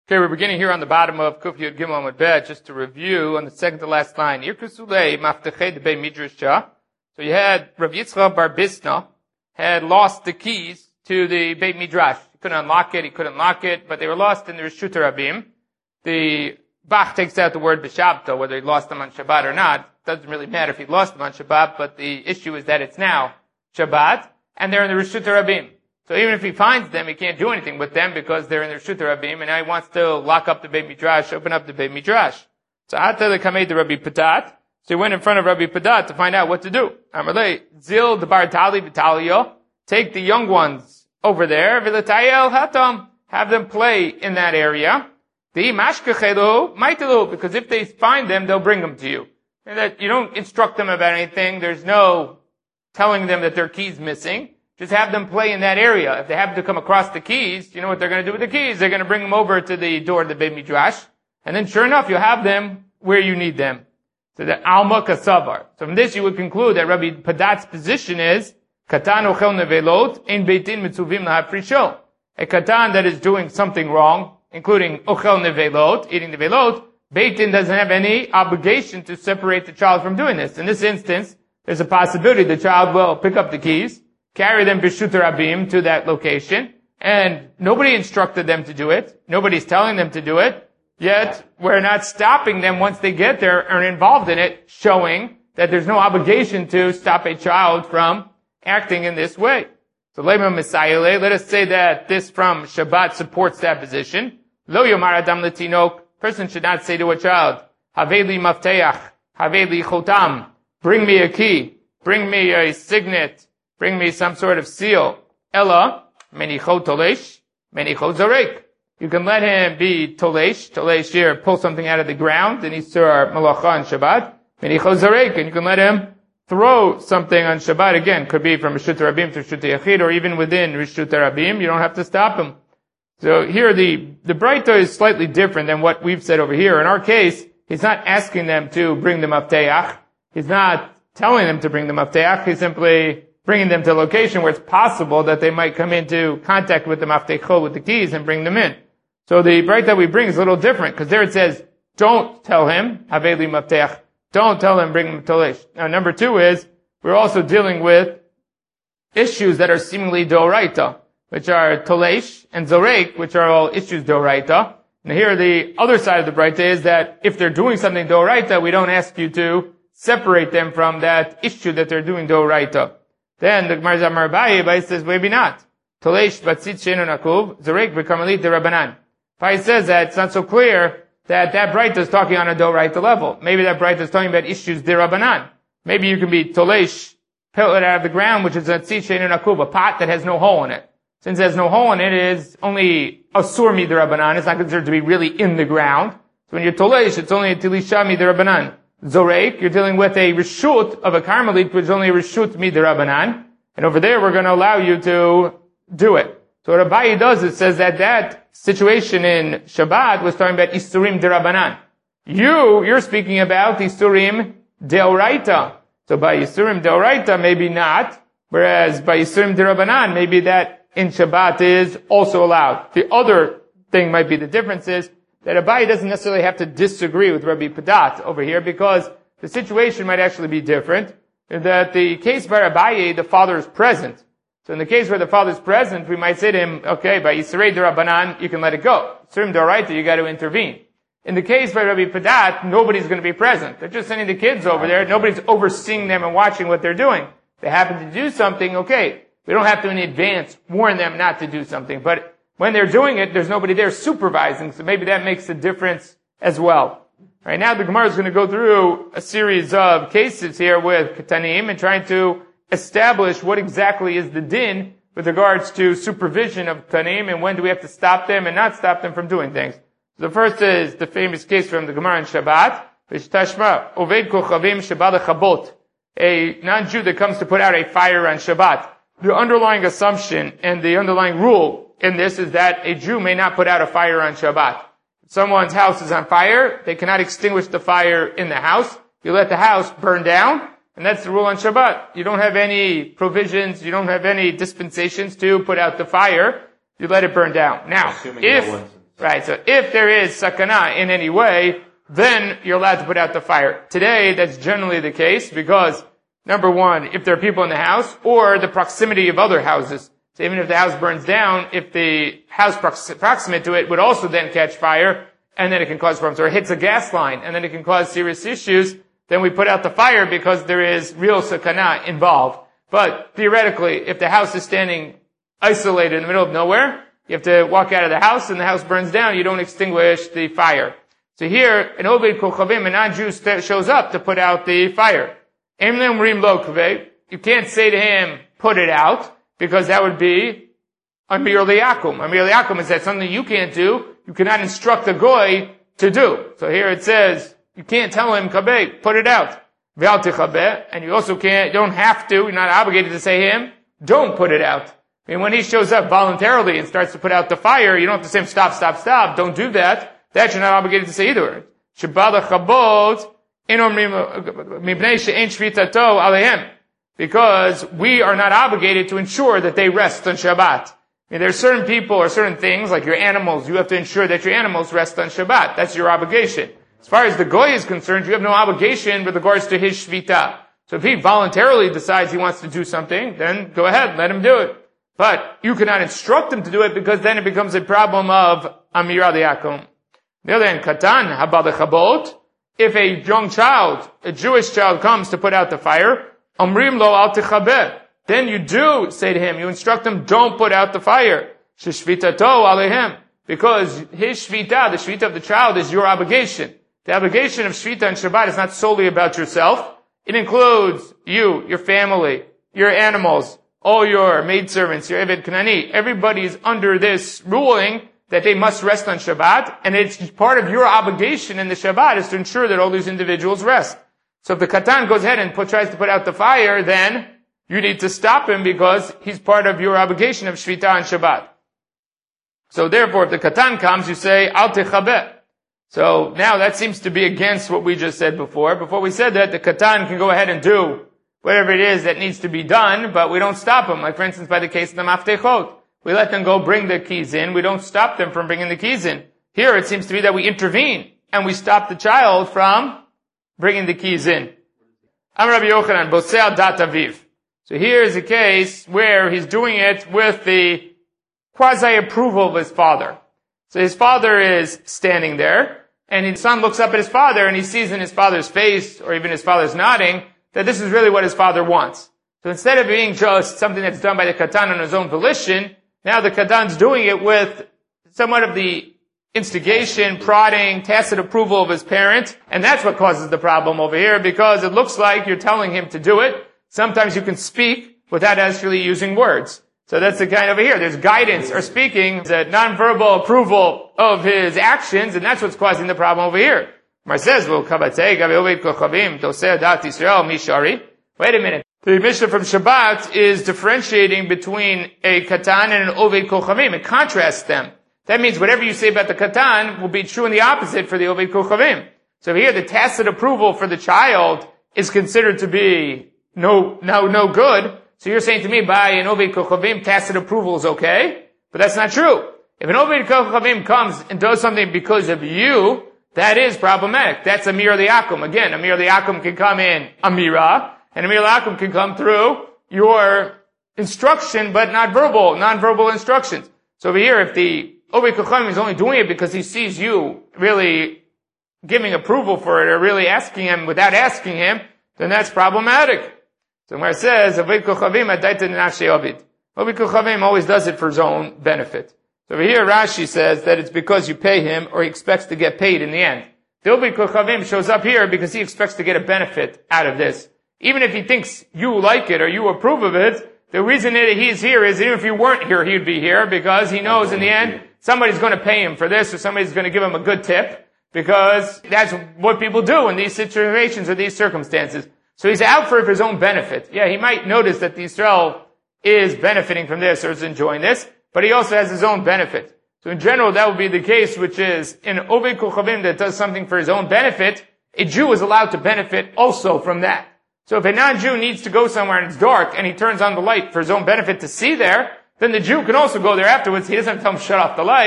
Okay, we're beginning here on the bottom of Kuf Yud Gimel Amud Bet, just to review on the second to last line. Irkusulei Maftechei de Bei Midrasha. So you had Rav Yitzchak Bar Bisna had lost the keys to the Beit Midrash. He couldn't unlock it, but they were lost in the Reshut Rabim. The Bach takes out the word B'Shabta, whether he lost them on Shabbat or not. It doesn't really matter if he lost them on Shabbat, but the issue is that it's now Shabbat, and they're in the Reshut Rabim. So even if he finds them, he can't do anything with them because they're in the Reshut Rabim, and now he wants to lock up the Beit Midrash, open up the Beit Midrash. So Ata lekamei de Rabbi Padat. So he went in front of Rabbi Padat to find out what to do. Amalei zil debar tali v'talio. Take the young ones over there. V'letayel hatam. Have them play in that area. The mashkechelu maitalu. Because if they find them, they'll bring them to you. And that you don't instruct them about anything. There's no telling them that their key's missing. Just have them play in that area. If they happen to come across the keys, you know what they're going to do with the keys? They're going to bring them over to the door of the Beit Midrash. And then sure enough, you'll have them where you need them. So the Alma Kasavar. So from this you would conclude that Rabbi Padat's position is, Katan ochel nevelot, ein beitin mitzuvim lahaprisho. A katan that is doing something wrong, including ochel nevelot, eating nevelot, beitin doesn't have any obligation to separate the child from doing this. In this instance, there's a possibility the child will pick up the keys, carry them B'Shut Rabim to that location, and nobody instructed them to do it. Nobody's telling them to do it. Yet, we're not stopping them once they get there and are involved in it, showing that there's no obligation to stop a child from acting in this way. So, Lema Misayele, let us say that this from Shabbat supports that position. Lo Yomar Adam Letinok, person should not say to a child, Haveli Mafteach, Haveli Chotam, bring me a key, bring me a signet, bring me some sort of seal. Ella, menicho tolesh, menicho zarek. You can let him be tolesh. Tolesh here, pull something out of the ground in Isur Malacha on Shabbat. Menicho zarek. And you can let him throw something on Shabbat again. Could be from Reshut Rabim to Reshut Yachid, or even within Reshut Rabim. You don't have to stop him. So here the Braita is slightly different than what we've said over here. In our case, he's not asking them to bring the Mafteach. He's not telling them to bring the Mafteach. He's simply bringing them to a location where it's possible that they might come into contact with the Maftecho, with the keys, and bring them in. So the Braita that we bring is a little different, because there it says, don't tell him, Haveli Maftech, don't tell him, bring him Tolesh. Now number two is, we're also dealing with issues that are seemingly Doraita, which are Tolesh and Zorek, which are all issues Doraita. And here the other side of the Braita is that if they're doing something Doraita, we don't ask you to separate them from that issue that they're doing Doraita. Then the Gemara Zamar Abaye says, maybe not. Tolesh batzit she'enu nakuv, Zorek b'karmelit derabanan. Abaye says that it's not so clear that Braita is talking on a Doraita level. Maybe that Braita is talking about issues derabanan. Maybe you can be Tolesh, pelt it out of the ground, which is a tzit she'enu nakuv, a pot that has no hole in it. Since it has no hole in it, it is only asur midirabanan. It's not considered to be really in the ground. So when you're Tolesh, it's only a tilisha midirabanan. Zorek, you're dealing with a reshut of a karmelit, which is only a reshut midirabanan. And over there, we're going to allow you to do it. So what Abaye does, it says that situation in Shabbat was talking about isurim dirabanan. You're speaking about isurim deoraita. So by isurim deoraita, maybe not. Whereas by isurim dirabanan, maybe that in Shabbat is also allowed. The other thing might be the difference is that Abaye doesn't necessarily have to disagree with Rabbi Padat over here, because the situation might actually be different. That the case where Abaye, the father is present. So in the case where the father is present, we might say to him, okay, by Yisrei Durabanan, you can let it go. Yisrei Doraita, you got to intervene. In the case by Rabbi Padat, nobody's going to be present. They're just sending the kids over there. Nobody's overseeing them and watching what they're doing. If they happen to do something, okay, we don't have to in advance warn them not to do something. But when they're doing it, there's nobody there supervising, so maybe that makes a difference as well. All right, now the Gemara is going to go through a series of cases here with Ketanim and trying to establish what exactly is the din with regards to supervision of Ketanim and when do we have to stop them and not stop them from doing things. So the first is the famous case from the Gemara in Shabbat, Vishtashma, Oved Kochavim Shabbat Chabot, a non-Jew that comes to put out a fire on Shabbat. The underlying assumption and the underlying rule in this is that a Jew may not put out a fire on Shabbat. If someone's house is on fire, they cannot extinguish the fire in the house. You let the house burn down, and that's the rule on Shabbat. You don't have any provisions, you don't have any dispensations to put out the fire. You let it burn down. Now, if Right, so if there is sakana in any way, then you're allowed to put out the fire. Today, that's generally the case because, number one, if there are people in the house or the proximity of other houses. So even if the house burns down, if the house proximate to it would also then catch fire, and then it can cause problems. Or it hits a gas line, and then it can cause serious issues, then we put out the fire because there is real sakana involved. But theoretically, if the house is standing isolated in the middle of nowhere, you have to walk out of the house and the house burns down, you don't extinguish the fire. So here, an Oved Kochavim, a non-Jew shows up to put out the fire. You can't say to him, put it out, because that would be Amir Liyakum. Amir Liyakum is that something you can't do, you cannot instruct a goy to do. So here it says, you can't tell him, kabeh, put it out. And you also you don't have to, you're not obligated to say him, don't put it out. I mean, when he shows up voluntarily and starts to put out the fire, you don't have to say him, stop, don't do that. That you're not obligated to say either. Because we are not obligated to ensure that they rest on Shabbat. I mean, there are certain people or certain things, like your animals, you have to ensure that your animals rest on Shabbat. That's your obligation. As far as the goy is concerned, you have no obligation with regards to his shvita. So if he voluntarily decides he wants to do something, then go ahead, let him do it. But you cannot instruct him to do it because then it becomes a problem of Amira Liyakum. The other hand, Katan, Habal Chabot, if a young child, a Jewish child comes to put out the fire, Amrim lo al tichabeh, then you do say to him, you instruct him, don't put out the fire. Sheshvitato alehem, because his shvita, the shvita of the child, is your obligation. The obligation of shvita and Shabbat is not solely about yourself. It includes you, your family, your animals, all your maidservants, your Eved Kanani. Everybody is under this ruling that they must rest on Shabbat, and it's part of your obligation in the Shabbat is to ensure that all these individuals rest. So if the Katan goes ahead and tries to put out the fire, then you need to stop him because he's part of your obligation of Shvita and Shabbat. So therefore, if the Katan comes, you say, Al Techabeh. So now that seems to be against what we just said before. Before we said that, the Katan can go ahead and do whatever it is that needs to be done, but we don't stop him. Like for instance, by the case of the Maftechot. We let them go bring the keys in. We don't stop them from bringing the keys in. Here it seems to be that we intervene and we stop the child from bringing the keys in. Am Rabbi Yochanan, Bosei dat aviv. So here is a case where he's doing it with the quasi-approval of his father. So his father is standing there, and his son looks up at his father, and he sees in his father's face, or even his father's nodding, that this is really what his father wants. So instead of being just something that's done by the Katan on his own volition, now the Katan's doing it with somewhat of the instigation, prodding, tacit approval of his parent, and that's what causes the problem over here, because it looks like you're telling him to do it. Sometimes you can speak without actually using words. So that's the kind over here. There's guidance or speaking, the nonverbal approval of his actions, and that's what's causing the problem over here. Mar says, wait a minute. The Mishnah from Shabbat is differentiating between a Katan and an Oved Kochavim. It contrasts them. That means whatever you say about the Katan will be true in the opposite for the Oved Kochavim. So here the tacit approval for the child is considered to be no good. So you're saying to me, by an Oved Kochavim, tacit approval is okay? But that's not true. If an Oved Kochavim comes and does something because of you, that is problematic. That's Amir Liyakum. Again, Amir Liyakum can come in Amira, and Amir Liyakum can come through your instruction, but not non-verbal instructions. So over here, if the Oved Kochavim is only doing it because he sees you really giving approval for it, or really asking him without asking him, then that's problematic. So where it says, Oved Kochavim adaita nafshei Ovid. Oved Kochavim always does it for his own benefit. So over here, Rashi says that it's because you pay him, or he expects to get paid in the end. The Oved Kochavim shows up here because he expects to get a benefit out of this. Even if he thinks you like it or you approve of it, the reason that he's here is even if you weren't here, he'd be here because he knows in the end somebody's going to pay him for this, or somebody's going to give him a good tip, because that's what people do in these situations or these circumstances. So he's out for his own benefit. Yeah, he might notice that the Yisrael is benefiting from this or is enjoying this, but he also has his own benefit. So in general, that would be the case, which is in Oved Kochavim that does something for his own benefit, a Jew is allowed to benefit also from that. So if a non-Jew needs to go somewhere and it's dark and he turns on the light for his own benefit to see there, then the Jew can also go there afterwards. He doesn't have to tell him shut off the light.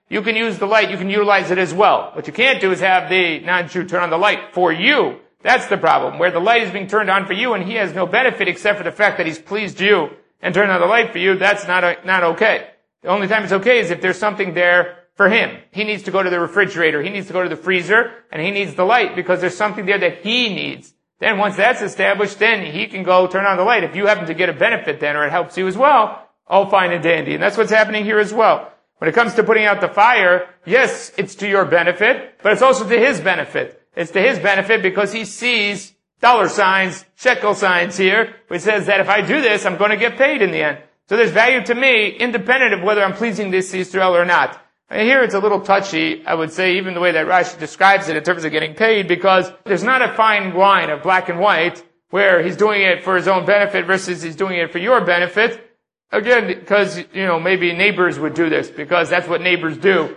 you can use the light, you can utilize it as well. What you can't do is have the non-Jew turn on the light for you. That's the problem, where the light is being turned on for you and he has no benefit except for the fact that he's pleased you and turned on the light for you. That's not okay. The only time it's okay is if there's something there for him. He needs to go to the refrigerator, he needs to go to the freezer, and he needs the light because there's something there that he needs. Then once that's established, then he can go turn on the light. If you happen to get a benefit then, or it helps you as well, all fine and dandy. And that's what's happening here as well. When it comes to putting out the fire, yes, it's to your benefit, but it's also to his benefit. It's to his benefit because he sees dollar signs, shekel signs here, which says that if I do this, I'm going to get paid in the end. So there's value to me, independent of whether I'm pleasing this Yisrael or not. And here it's a little touchy, I would say, even the way that Rashi describes it in terms of getting paid, because there's not a fine line of black and white where he's doing it for his own benefit versus he's doing it for your benefit. Again, because, maybe neighbors would do this, because that's what neighbors do.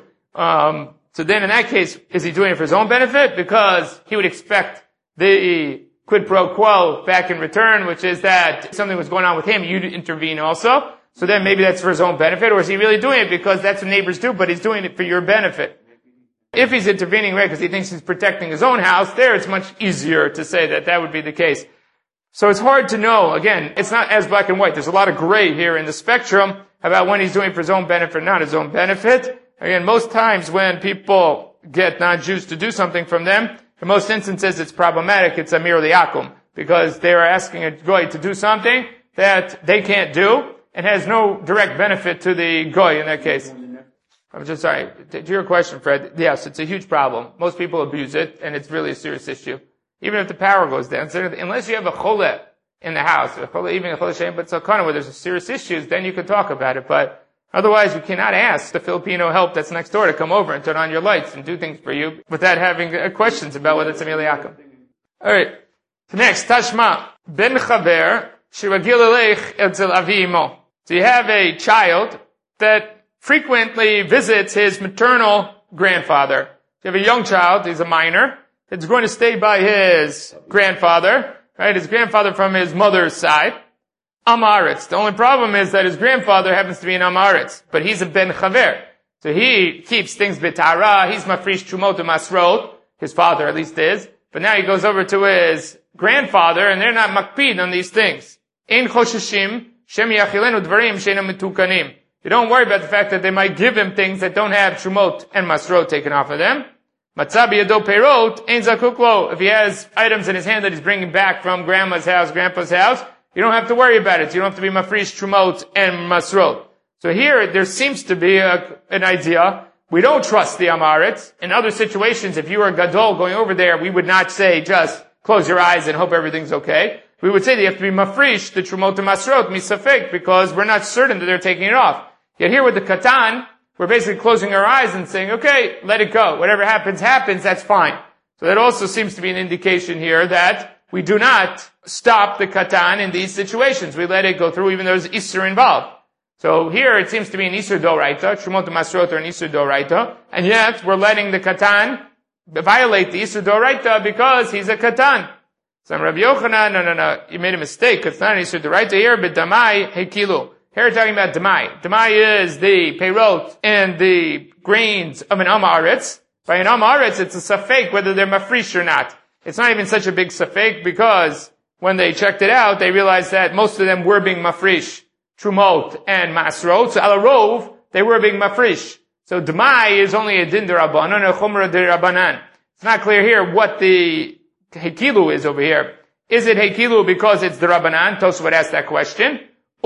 So then in that case, is he doing it for his own benefit? Because he would expect the quid pro quo back in return, which is that if something was going on with him, you'd intervene also. So then maybe that's for his own benefit, or is he really doing it because that's what neighbors do, but he's doing it for your benefit? If he's intervening, right, because he thinks he's protecting his own house, there it's much easier to say that that would be the case. So it's hard to know. Again, it's not as black and white. There's a lot of gray here in the spectrum about when he's doing it for his own benefit or not his own benefit. Again, most times when people get non-Jews to do something from them, in most instances it's problematic. It's amir liakum, because they are asking a goy to do something that they can't do and has no direct benefit to the goy in that case. I'm just sorry. To your question, Fred, yes, it's a huge problem. Most people abuse it, and it's really a serious issue. Even if the power goes down, so unless you have a chole in the house, even a chole shein but sakana, where there's serious issues, then you can talk about it. But otherwise, you cannot ask the Filipino help that's next door to come over and turn on your lights and do things for you without having questions about whether it's a miliakum. All right. So next, Tashma ben Chaver shiragil eleich etzel avi imo. So you have a child that frequently visits his maternal grandfather. You have a young child, he's a minor, that's going to stay by his grandfather, right? His grandfather from his mother's side. Amaretz. The only problem is that his grandfather happens to be an Amaretz, but he's a ben chaver. So he keeps things b'tara, he's mafrish trumot u'masrot, his father at least is, but now he goes over to his grandfather and they're not makpid on these things. Ein choshishim, shem yachilenu dvarim she'enam metukanim. You don't worry about the fact that they might give him things that don't have trumot and masrot taken off of them. Matzah biyado peirot, ein zakuk lo. If he has items in his hand that he's bringing back from grandma's house, grandpa's house, you don't have to worry about it. You don't have to be mafrish trumot and masrot. So here, there seems to be an idea. We don't trust the Amaretz. In other situations, if you were a gadol going over there, we would not say just close your eyes and hope everything's okay. We would say that you have to be mafrish the trumot and masrot, misafek, because we're not certain that they're taking it off. Yet here with the katan, we're basically closing our eyes and saying, okay, let it go. Whatever happens, happens, that's fine. So that also seems to be an indication here that we do not stop the katan in these situations. We let it go through even though there's Isser involved. So here it seems to be an Isser doraita, Trumot and Masrot are an Isser doraita, and yet we're letting the katan violate the Isser doraita because he's a katan. So Rabbi Yochanan, no, you made a mistake. It's not an Isser doraita here, but damai hekilu. Here we're talking about damai. Damai is the peirot and the grains of an amaretz. By an amaretz, it's a safek whether they're mafrish or not. It's not even such a big safek because when they checked it out, they realized that most of them were being mafrish, trumot and masrot. So alarov, they were being mafrish. So damai is only a din derabanan, a chumra derabanan. It's not clear here what the hekilu is over here. Is it hekilu because it's derabanan? Tosfot asked that question.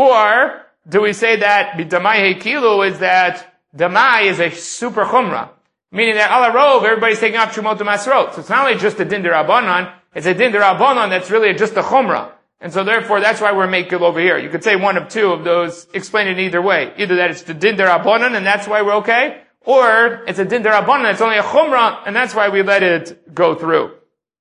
Or do we say that b'damai hekilu is that damai is a super chumra? Meaning that ala rov, everybody's taking off trumot and masrot. So it's not only just a din derabanan, it's a din derabanan that's really just a chumra. And so therefore, that's why we're making over here. You could say one of two of those, explain it either way. Either that it's the din derabanan and that's why we're okay, or it's a din derabanan, it's only a chumra, and that's why we let it go through.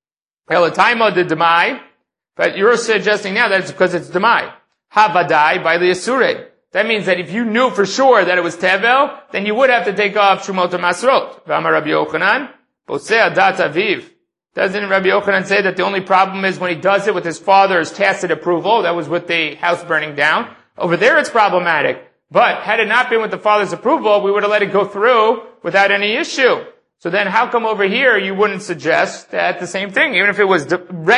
Elataima de demai, but you're suggesting now that it's because it's demai. Havadai by the Asure. That means that if you knew for sure that it was Tevel, then you would have to take off Trumot and Masrot. V'amar Rabbi Yochanan, Posei Adat Aviv. Doesn't Rabbi Yochanan say that the only problem is when he does it with his father's tacit approval? That was with the house burning down. Over there it's problematic. But had it not been with the father's approval, we would have let it go through without any issue. So then how come over here you wouldn't suggest that the same thing, even if it was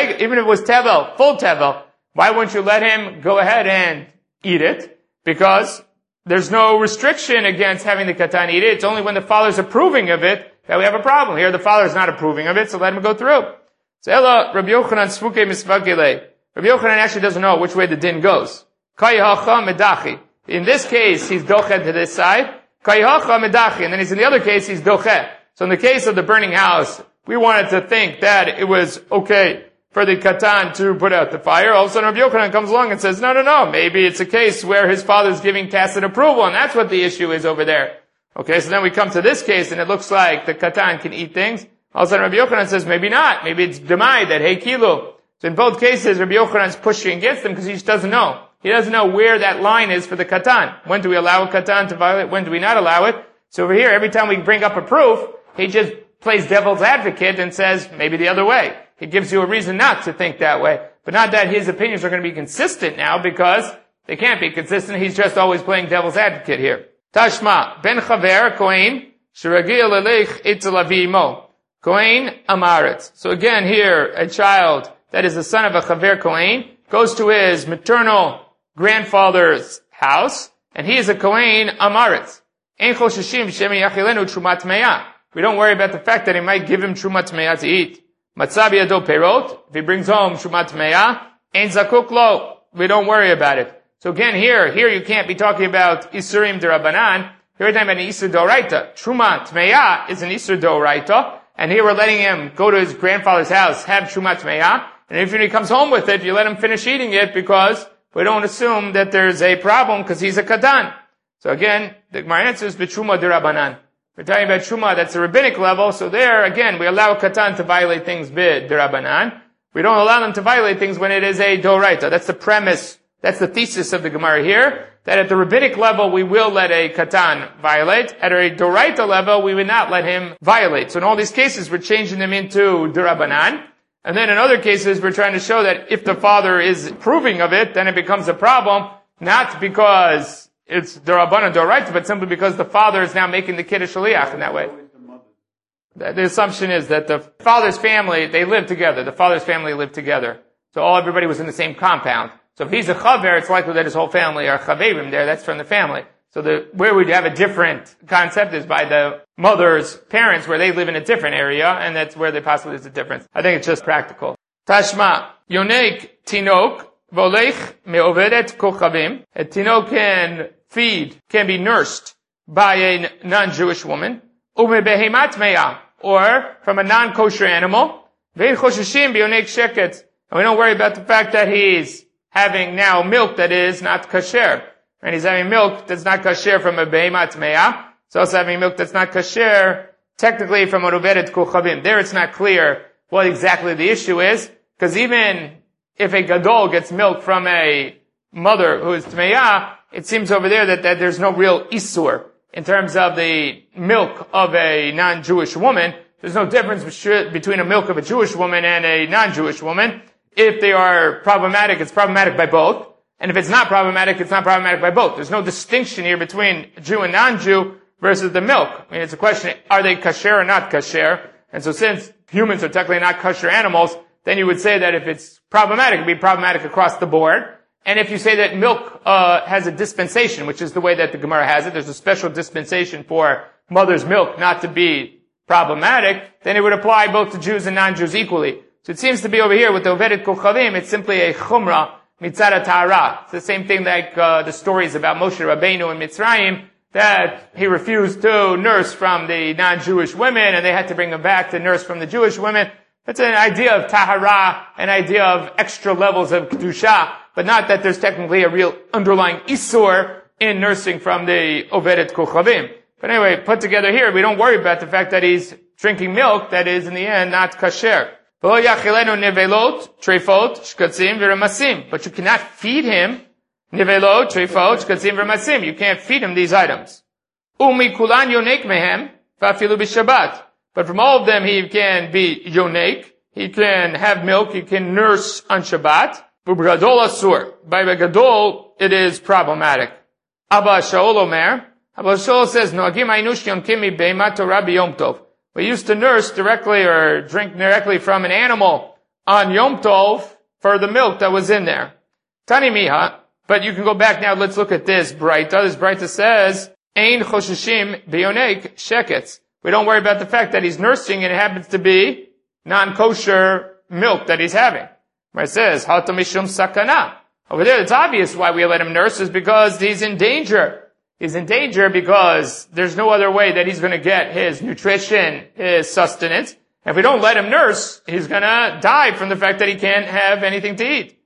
tevel, full tevel, why wouldn't you let him go ahead and eat it? Because there's no restriction against having the katan eat it. It's only when the father's approving of it that we have a problem. Here the father's not approving of it, so let him go through. So Ella, Rabbi Yochanan sfuke misvagile. Rabbi Yochanan actually doesn't know which way the din goes. Kayacha medachi. In this case, he's dochet to this side. Kayacha medachi. And then he's in the other case, he's dochet. So in the case of the burning house, we wanted to think that it was okay for the katan to put out the fire. All of a sudden Rabbi Yochanan comes along and says, no. Maybe it's a case where his father's giving tacit approval, and that's what the issue is over there. Okay, so then we come to this case, and it looks like the katan can eat things. All of a sudden Rabbi Yochanan says, maybe not. Maybe it's demai, that hey kilo. So in both cases, Rabbi Yochanan's pushing against them because he just doesn't know. He doesn't know where that line is for the katan. When do we allow a katan to violate? When do we not allow it? So over here, every time we bring up a proof, he just plays devil's advocate and says, maybe the other way. He gives you a reason not to think that way. But not that his opinions are going to be consistent now, because they can't be consistent. He's just always playing devil's advocate here. Tashma, ben chaver, kohen, shiragil elech itzel avi imo. Kohen amaretz. So again here, a child that is the son of a chaver kohen goes to his maternal grandfather's house, and he is a kohen amaretz. Ein choshishim shemi yachilenu trumat me'ah. We don't worry about the fact that he might give him trumat me'ah to eat. Matzah biyado perot. If he brings home trumat me'ah, ein zakuk lo. We don't worry about it. So again, here you can't be talking about isurim derabanan. Here we're talking about an isur doraita. Trumat me'ah is an isur doraita, and here we're letting him go to his grandfather's house, have trumat me'ah, and if he comes home with it, you let him finish eating it because we don't assume that there's a problem because he's a katan. So again, the Gemara answers b'truma derabanan. We're talking about truma that's a rabbinic level, so there, again, we allow a katan to violate things bid derabanan. We don't allow them to violate things when it is a doraita. That's the premise, that's the thesis of the Gemara here, that at the rabbinic level we will let a katan violate. At a doraita level, we would not let him violate. So in all these cases, we're changing them into derabanan. And then in other cases, we're trying to show that if the father is approving of it, then it becomes a problem, not because it's derabanan doraita, but simply because the father is now making the kiddush shaliach in that way. The assumption is that the father's family, they live together. The father's family lived together. So everybody was in the same compound. So if he's a chaver, it's likely that his whole family are chaverim there. That's from the family. So where we'd have a different concept is by the mother's parents, where they live in a different area, and that's where there possibly is a difference. I think it's just practical. Tashma, yonek tinok, volech me'ovedet kochavim. A tinok can be nursed by a non-Jewish woman, umebehemat me'ah, or from a non-kosher animal. Ve'in choshishim b'yonek sheket. And we don't worry about the fact that he's having now milk that is not kasher. And he's having milk that's not kasher from a behemat me'ah. He's also having milk that's not kasher, technically from a roveret kochavim. There it's not clear what exactly the issue is, because even if a gadol gets milk from a mother who is tme'ah, it seems over there that there's no real isur in terms of the milk of a non-Jewish woman. There's no difference between a milk of a Jewish woman and a non-Jewish woman. If they are problematic, it's problematic by both. And if it's not problematic, it's not problematic by both. There's no distinction here between Jew and non-Jew versus the milk. I mean, it's a question, are they kasher or not kasher? And so since humans are technically not kasher animals, then you would say that if it's problematic, it'd be problematic across the board. And if you say that milk has a dispensation, which is the way that the Gemara has it, there's a special dispensation for mother's milk not to be problematic, then it would apply both to Jews and non-Jews equally. So it seems to be over here with the Ovedet Kochavim, it's simply a chumrah, mitzara ta'ara. It's the same thing like the stories about Moshe Rabbeinu in Mitzrayim, that he refused to nurse from the non-Jewish women, and they had to bring him back to nurse from the Jewish women. It's an idea of tahara, an idea of extra levels of kedusha, but not that there's technically a real underlying isur in nursing from the Ovedet Kochavim. But anyway, put together here, we don't worry about the fact that he's drinking milk that is in the end not kasher. But you cannot feed him nivelot, trefot, shkatzim, v'masim. You can't feed him these items. Umikulan yonek mehem, v'afilu b'shabbat. But from all of them, he can be yonek. He can have milk. He can nurse on Shabbat. B'gadol asur. By gadol, it is problematic. Abba Shaul Omer. Abba Shaul says, Noagim Ainush Yonkimi Beima Torah B'Yom Tov. We used to nurse directly or drink directly from an animal on Yom Tov for the milk that was in there. Tani Miha. But you can go back now, let's look at this Braita. This Braita says, Ein Choshishim Beyonek Sheketz. We don't worry about the fact that he's nursing and it happens to be non-kosher milk that he's having. Where it says, Hata Mishum Sakana. Over there, it's obvious why we let him nurse is because he's in danger. He's in danger because there's no other way that he's going to get his nutrition, his sustenance. And if we don't let him nurse, he's going to die from the fact that he can't have anything to eat.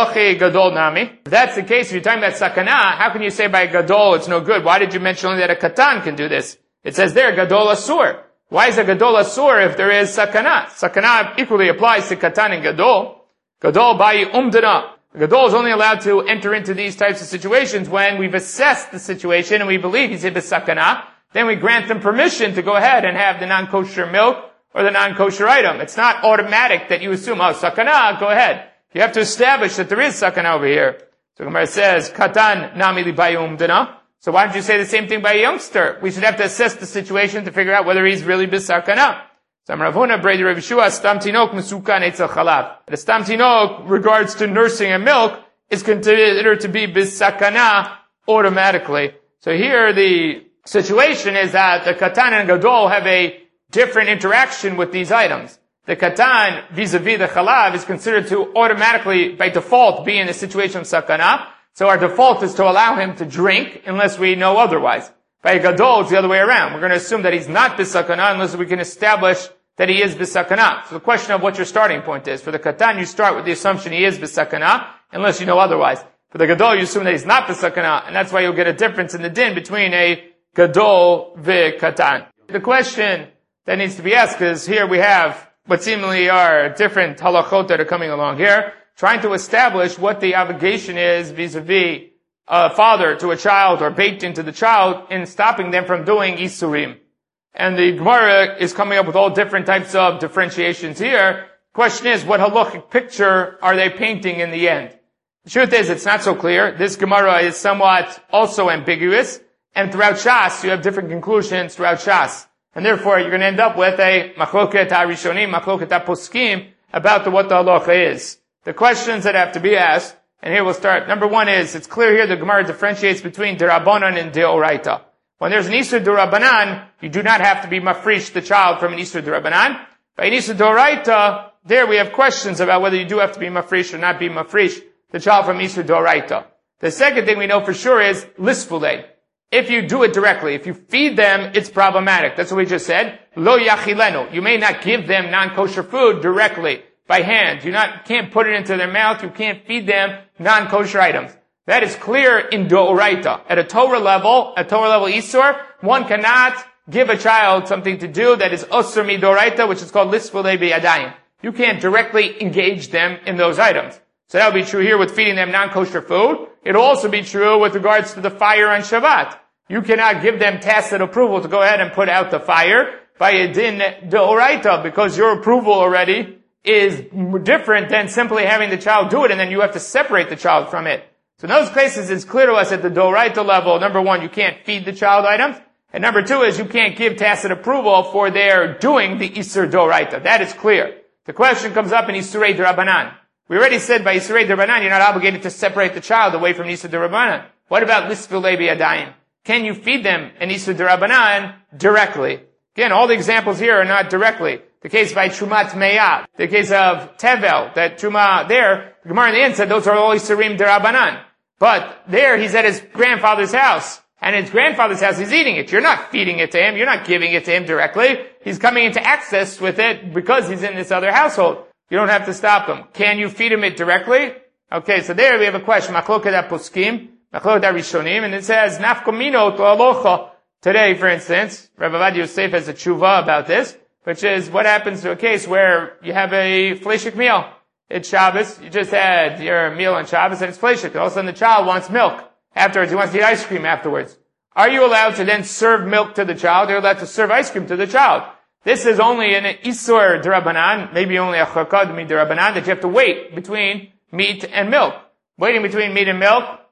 If that's the case, if you're talking about sakana, how can you say by gadol it's no good? Why did you mention only that a katan can do this? It says there, gadol asur. Why is a gadol asur if there is sakana? Sakana equally applies to katan and gadol. Gadol bayi umdana. Gadol is only allowed to enter into these types of situations when we've assessed the situation and we believe he's in sakana. Then we grant them permission to go ahead and have the non-kosher milk or the non-kosher item. It's not automatic that you assume, oh, sakana, go ahead. You have to establish that there is sakana over here. So Gemara says, Katan nami li bayi umdana. So why don't you say the same thing by a youngster? We should have to assess the situation to figure out whether he's really bisakana. So Rav Huna, Brei Rav Yeshua, Stam Tinok Mesukan Eitzel Chalav. The Stam Tinok, regards to nursing and milk, is considered to be bisakana automatically. So here the situation is that the Katan and Gadol have a different interaction with these items. The Katan, vis-a-vis the Chalav, is considered to automatically, by default, be in a situation of sakana. So our default is to allow him to drink unless we know otherwise. By Gadol, it's the other way around. We're going to assume that he's not bisakana unless we can establish that he is bisakana. So the question of what your starting point is. For the Katan, you start with the assumption he is bisakana unless you know otherwise. For the Gadol, you assume that he's not bisakana, and that's why you'll get a difference in the din between a Gadol Katan. The question that needs to be asked is here we have what seemingly are different halachot that are coming along here, trying to establish what the obligation is vis-a-vis a father to a child or beit into the child in stopping them from doing isurim. And the Gemara is coming up with all different types of differentiations here. Question is, what halachic picture are they painting in the end? The truth is, it's not so clear. This Gemara is somewhat also ambiguous, and throughout Shas, you have different conclusions throughout Shas. And therefore, you're going to end up with a machloket ha-rishonim, machloket ha-poskim, about what the halacha is. The questions that have to be asked, and here we'll start. Number one is, it's clear here the Gemara differentiates between derabanan and deoraita. When there's an isur derabanan, you do not have to be mafrish the child from an isur derabanan. By an isur deoraita, there we have questions about whether you do have to be mafrish or not be mafrish the child from isur deoraita. The second thing we know for sure is lisfulei. If you do it directly, if you feed them, it's problematic. That's what we just said. Lo yachilenu. You may not give them non-kosher food directly, by hand. You can't put it into their mouth. You can't feed them non-kosher items. That is clear in Doraita. At a Torah level Isur, one cannot give a child something to do that is Osur Midoraita, which is called Lisfulei B'Yadayim. You can't directly engage them in those items. So that would be true here with feeding them non-kosher food. It'll also be true with regards to the fire on Shabbat. You cannot give them tacit approval to go ahead and put out the fire by a din Doraita, because your approval already is different than simply having the child do it and then you have to separate the child from it. So in those cases, it's clear to us at the Doraita level, number one, you can't feed the child items, and number two is you can't give tacit approval for their doing the Isur Doraita. That is clear. The question comes up in Isurei Derabanan. We already said by Isurei Derabanan, you're not obligated to separate the child away from Isur Derabanan. What about Lisfulei B'Yadayim? Can you feed them an Isur Derabanan directly? Again, all the examples here are not directly. The case by Trumat Me'ah, the case of Tevel, that Truma there, the Gemara in the end said those are all Isurim Derabanan. But there he's at his grandfather's house, and his grandfather's house he's eating it. You're not feeding it to him, you're not giving it to him directly. He's coming into access with it because he's in this other household. You don't have to stop him. Can you feed him it directly? Okay, so there we have a question. Machloket ha-poskim, machloket ha-rishonim, and it says, nafkomino to alocha. Today, for instance, Rav Avad Yosef has a tshuva about this, which is what happens to a case where you have a fleshik meal. It's Shabbos, you just had your meal on Shabbos and it's fleshik. All of a sudden the child wants milk. Afterwards, he wants to eat ice cream afterwards. Are you allowed to then serve milk to the child? You're allowed to serve ice cream to the child. This is only an Isur Derabanan, maybe only a Chakad Derabanan, that you have to wait between meat and milk. Waiting between meat and milk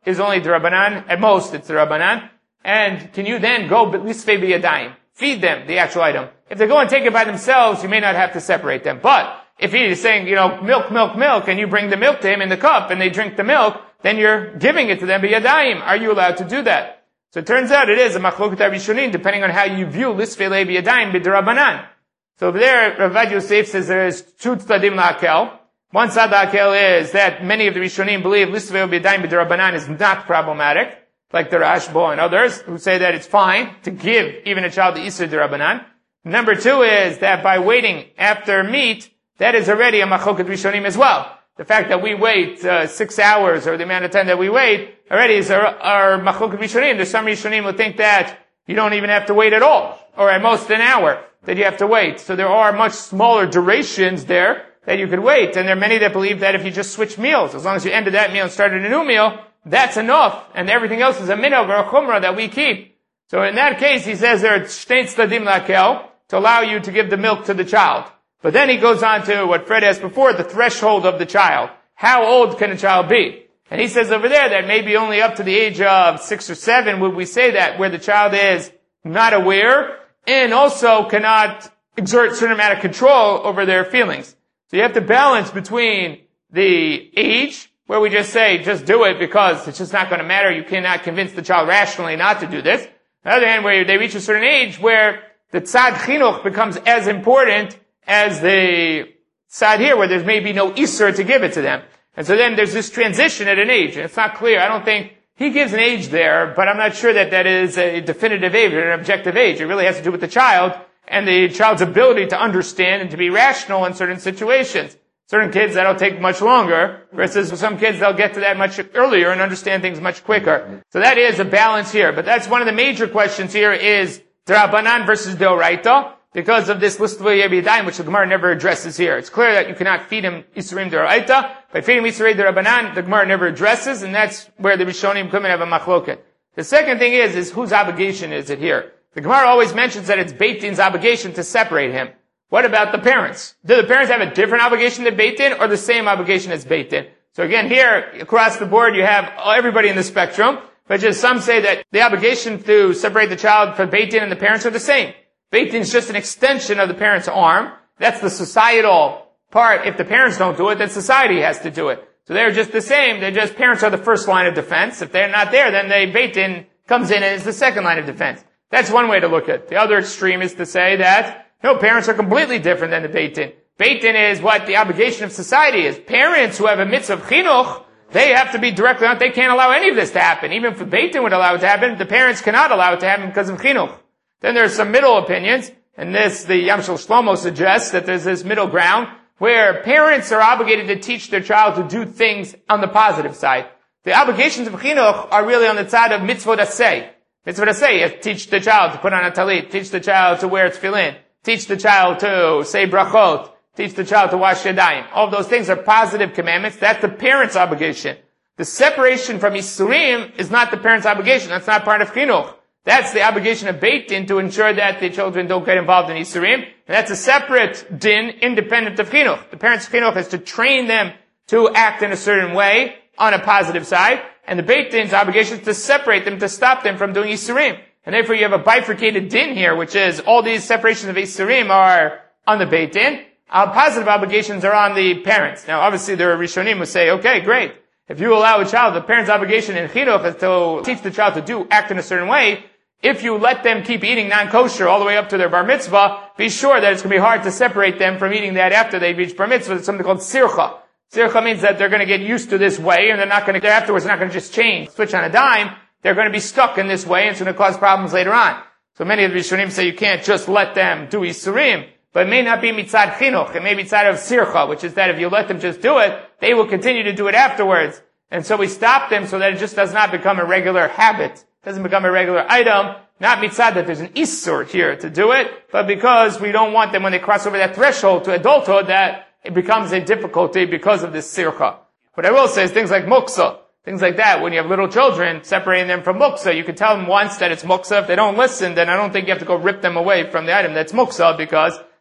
is only D'Rabbanan. At most, it's D'Rabbanan. And can you then go Lisvei B'Yadayim? Feed them the actual item. If they go and take it by themselves, you may not have to separate them. But if he is saying, milk, milk, milk, and you bring the milk to him in the cup and they drink the milk, then you're giving it to them B'Yadayim. Are you allowed to do that? So it turns out it is a Machloket HaRishonim, depending on how you view Lisvei B'Yadayim B'D'Rabbanan. So over there, Ravad Yosef says there is two tzadim la'akel. One tzad la'akel is that many of the Rishonim believe Lisvei B'Yadayim B'D'Rabbanan is not problematic, like the Rashba and others who say that it's fine to give even a child the Isser D'Rabbanan. Number two is that by waiting after meat, that is already a Machloket Rishonim as well. The fact that we wait 6 hours or the amount of time that we wait already is our Machloket Rishonim. There's some Rishonim who think that you don't even have to wait at all, or at most an hour that you have to wait. So there are much smaller durations there that you could wait. And there are many that believe that if you just switch meals, as long as you ended that meal and started a new meal, that's enough. And everything else is a minog or a chumrah that we keep. So in that case, he says there are shtei tzadim lakel to allow you to give the milk to the child. But then he goes on to what Fred asked before, the threshold of the child. How old can a child be? And he says over there that maybe only up to the age of 6 or 7 would we say that, where the child is not aware and also cannot exert a certain amount of control over their feelings. So you have to balance between the age, where we just say, just do it because it's just not going to matter. You cannot convince the child rationally not to do this. On the other hand, where they reach a certain age where the tzad chinuch becomes as important as the tzad here, where there's maybe no isser to give it to them. And so then there's this transition at an age, and it's not clear. I don't think he gives an age there, but I'm not sure that that is a definitive age or an objective age. It really has to do with the child and the child's ability to understand and to be rational in certain situations. Certain kids, that'll take much longer, versus some kids, they'll get to that much earlier and understand things much quicker. So that is a balance here. But that's one of the major questions here is D'Rabbanan versus D'Oraita, because of this Lisvei B'Yadayim, which the Gemara never addresses here. It's clear that you cannot feed him Isurim D'Oraita. By feeding Isurim D'Rabbanan, the Gemara never addresses, and that's where the Rishonim come and have a machloket. The second thing is whose obligation is it here? The Gemara always mentions that it's Beit Din's obligation to separate him. What about the parents? Do the parents have a different obligation than Beit Din, or the same obligation as Beit Din? So again, here, across the board, you have everybody in the spectrum, but just some say that the obligation to separate the child for Beit Din and the parents are the same. Beit Din is just an extension of the parent's arm. That's the societal part. If the parents don't do it, then society has to do it. So they're just the same. Parents are the first line of defense. If they're not there, then Beit Din comes in and is the second line of defense. That's one way to look at it. The other extreme is to say that, no, parents are completely different than the Beit Din. Beit Din is what the obligation of society is. Parents who have a mitzvah of chinuch, they have to be directly on. They can't allow any of this to happen. Even if Beit Din would allow it to happen, the parents cannot allow it to happen because of chinuch. Then there's some middle opinions, and this, the Yamshel Shlomo suggests that there's this middle ground where parents are obligated to teach their child to do things on the positive side. The obligations of chinuch are really on the side of mitzvot aseh. Mitzvot aseh, teach the child to put on a talit, teach the child to wear tefillin, teach the child to say brachot, teach the child to wash yadayim. All of those things are positive commandments. That's the parent's obligation. The separation from Isurim is not the parent's obligation. That's not part of chinuch. That's the obligation of Beit Din to ensure that the children don't get involved in Isurim. And that's a separate din, independent of chinuch. The parent's chinuch is to train them to act in a certain way on a positive side. And the Beit Din's obligation is to separate them, to stop them from doing Isurim. And therefore you have a bifurcated din here, which is all these separations of Isurim are on the Beit Din. Our positive obligations are on the parents. Now obviously there are Rishonim who say, okay, great. If you allow a child, the parent's obligation in chinuch is to teach the child to act in a certain way. If you let them keep eating non-kosher all the way up to their bar mitzvah, be sure that it's going to be hard to separate them from eating that after they reach bar mitzvah. It's something called sircha. Sircha means that they're going to get used to this way, and they're afterwards not going to just switch on a dime. They're going to be stuck in this way, and it's going to cause problems later on. So many of the Rishonim say you can't just let them do Isurim, but it may not be mitzad chinuch. It may be mitzad of sircha, which is that if you let them just do it, they will continue to do it afterwards. And so we stop them so that it just does not become a regular habit. Doesn't become a regular item, not mitzad that there's an issur here to do it, but because we don't want them when they cross over that threshold to adulthood that it becomes a difficulty because of this sircha. What I will say is things like muksa, things like that. When you have little children, separating them from muksa, you can tell them once that it's muksa. If they don't listen, then I don't think you have to go rip them away from the item that's muksa because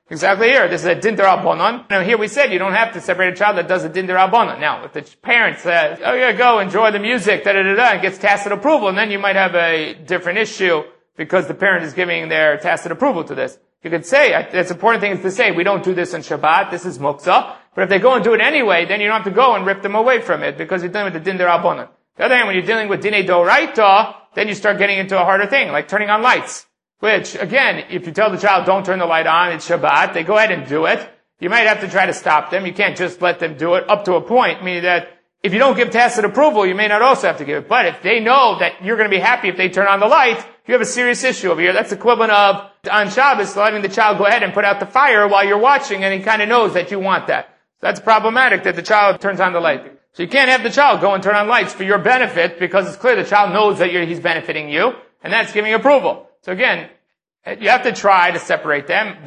Exactly here. This is a din d'Rabbanan. Now here we said you don't have to separate a child that does a din d'Rabbanan. Now, if the parent says, oh yeah, go enjoy the music, and gets tacit approval, and then you might have a different issue because the parent is giving their tacit approval to this. You could say, that's important thing is to say, we don't do this on Shabbat, this is muktzah. But if they go and do it anyway, then you don't have to go and rip them away from it because you're dealing with the din d'Rabbanan. On the other hand, when you're dealing with dinei d'oraita, then you start getting into a harder thing, like turning on lights. Which, again, if you tell the child, don't turn the light on, it's Shabbat, they go ahead and do it. You might have to try to stop them. You can't just let them do it up to a point, meaning that if you don't give tacit approval, you may not also have to give it. But if they know that you're going to be happy if they turn on the light, you have a serious issue over here. That's equivalent of, on Shabbos, letting the child go ahead and put out the fire while you're watching, and he kind of knows that you want that. So that's problematic that the child turns on the light. So you can't have the child go and turn on lights for your benefit because it's clear the child knows that he's benefiting you, and that's giving approval. So again, you have to try to separate them.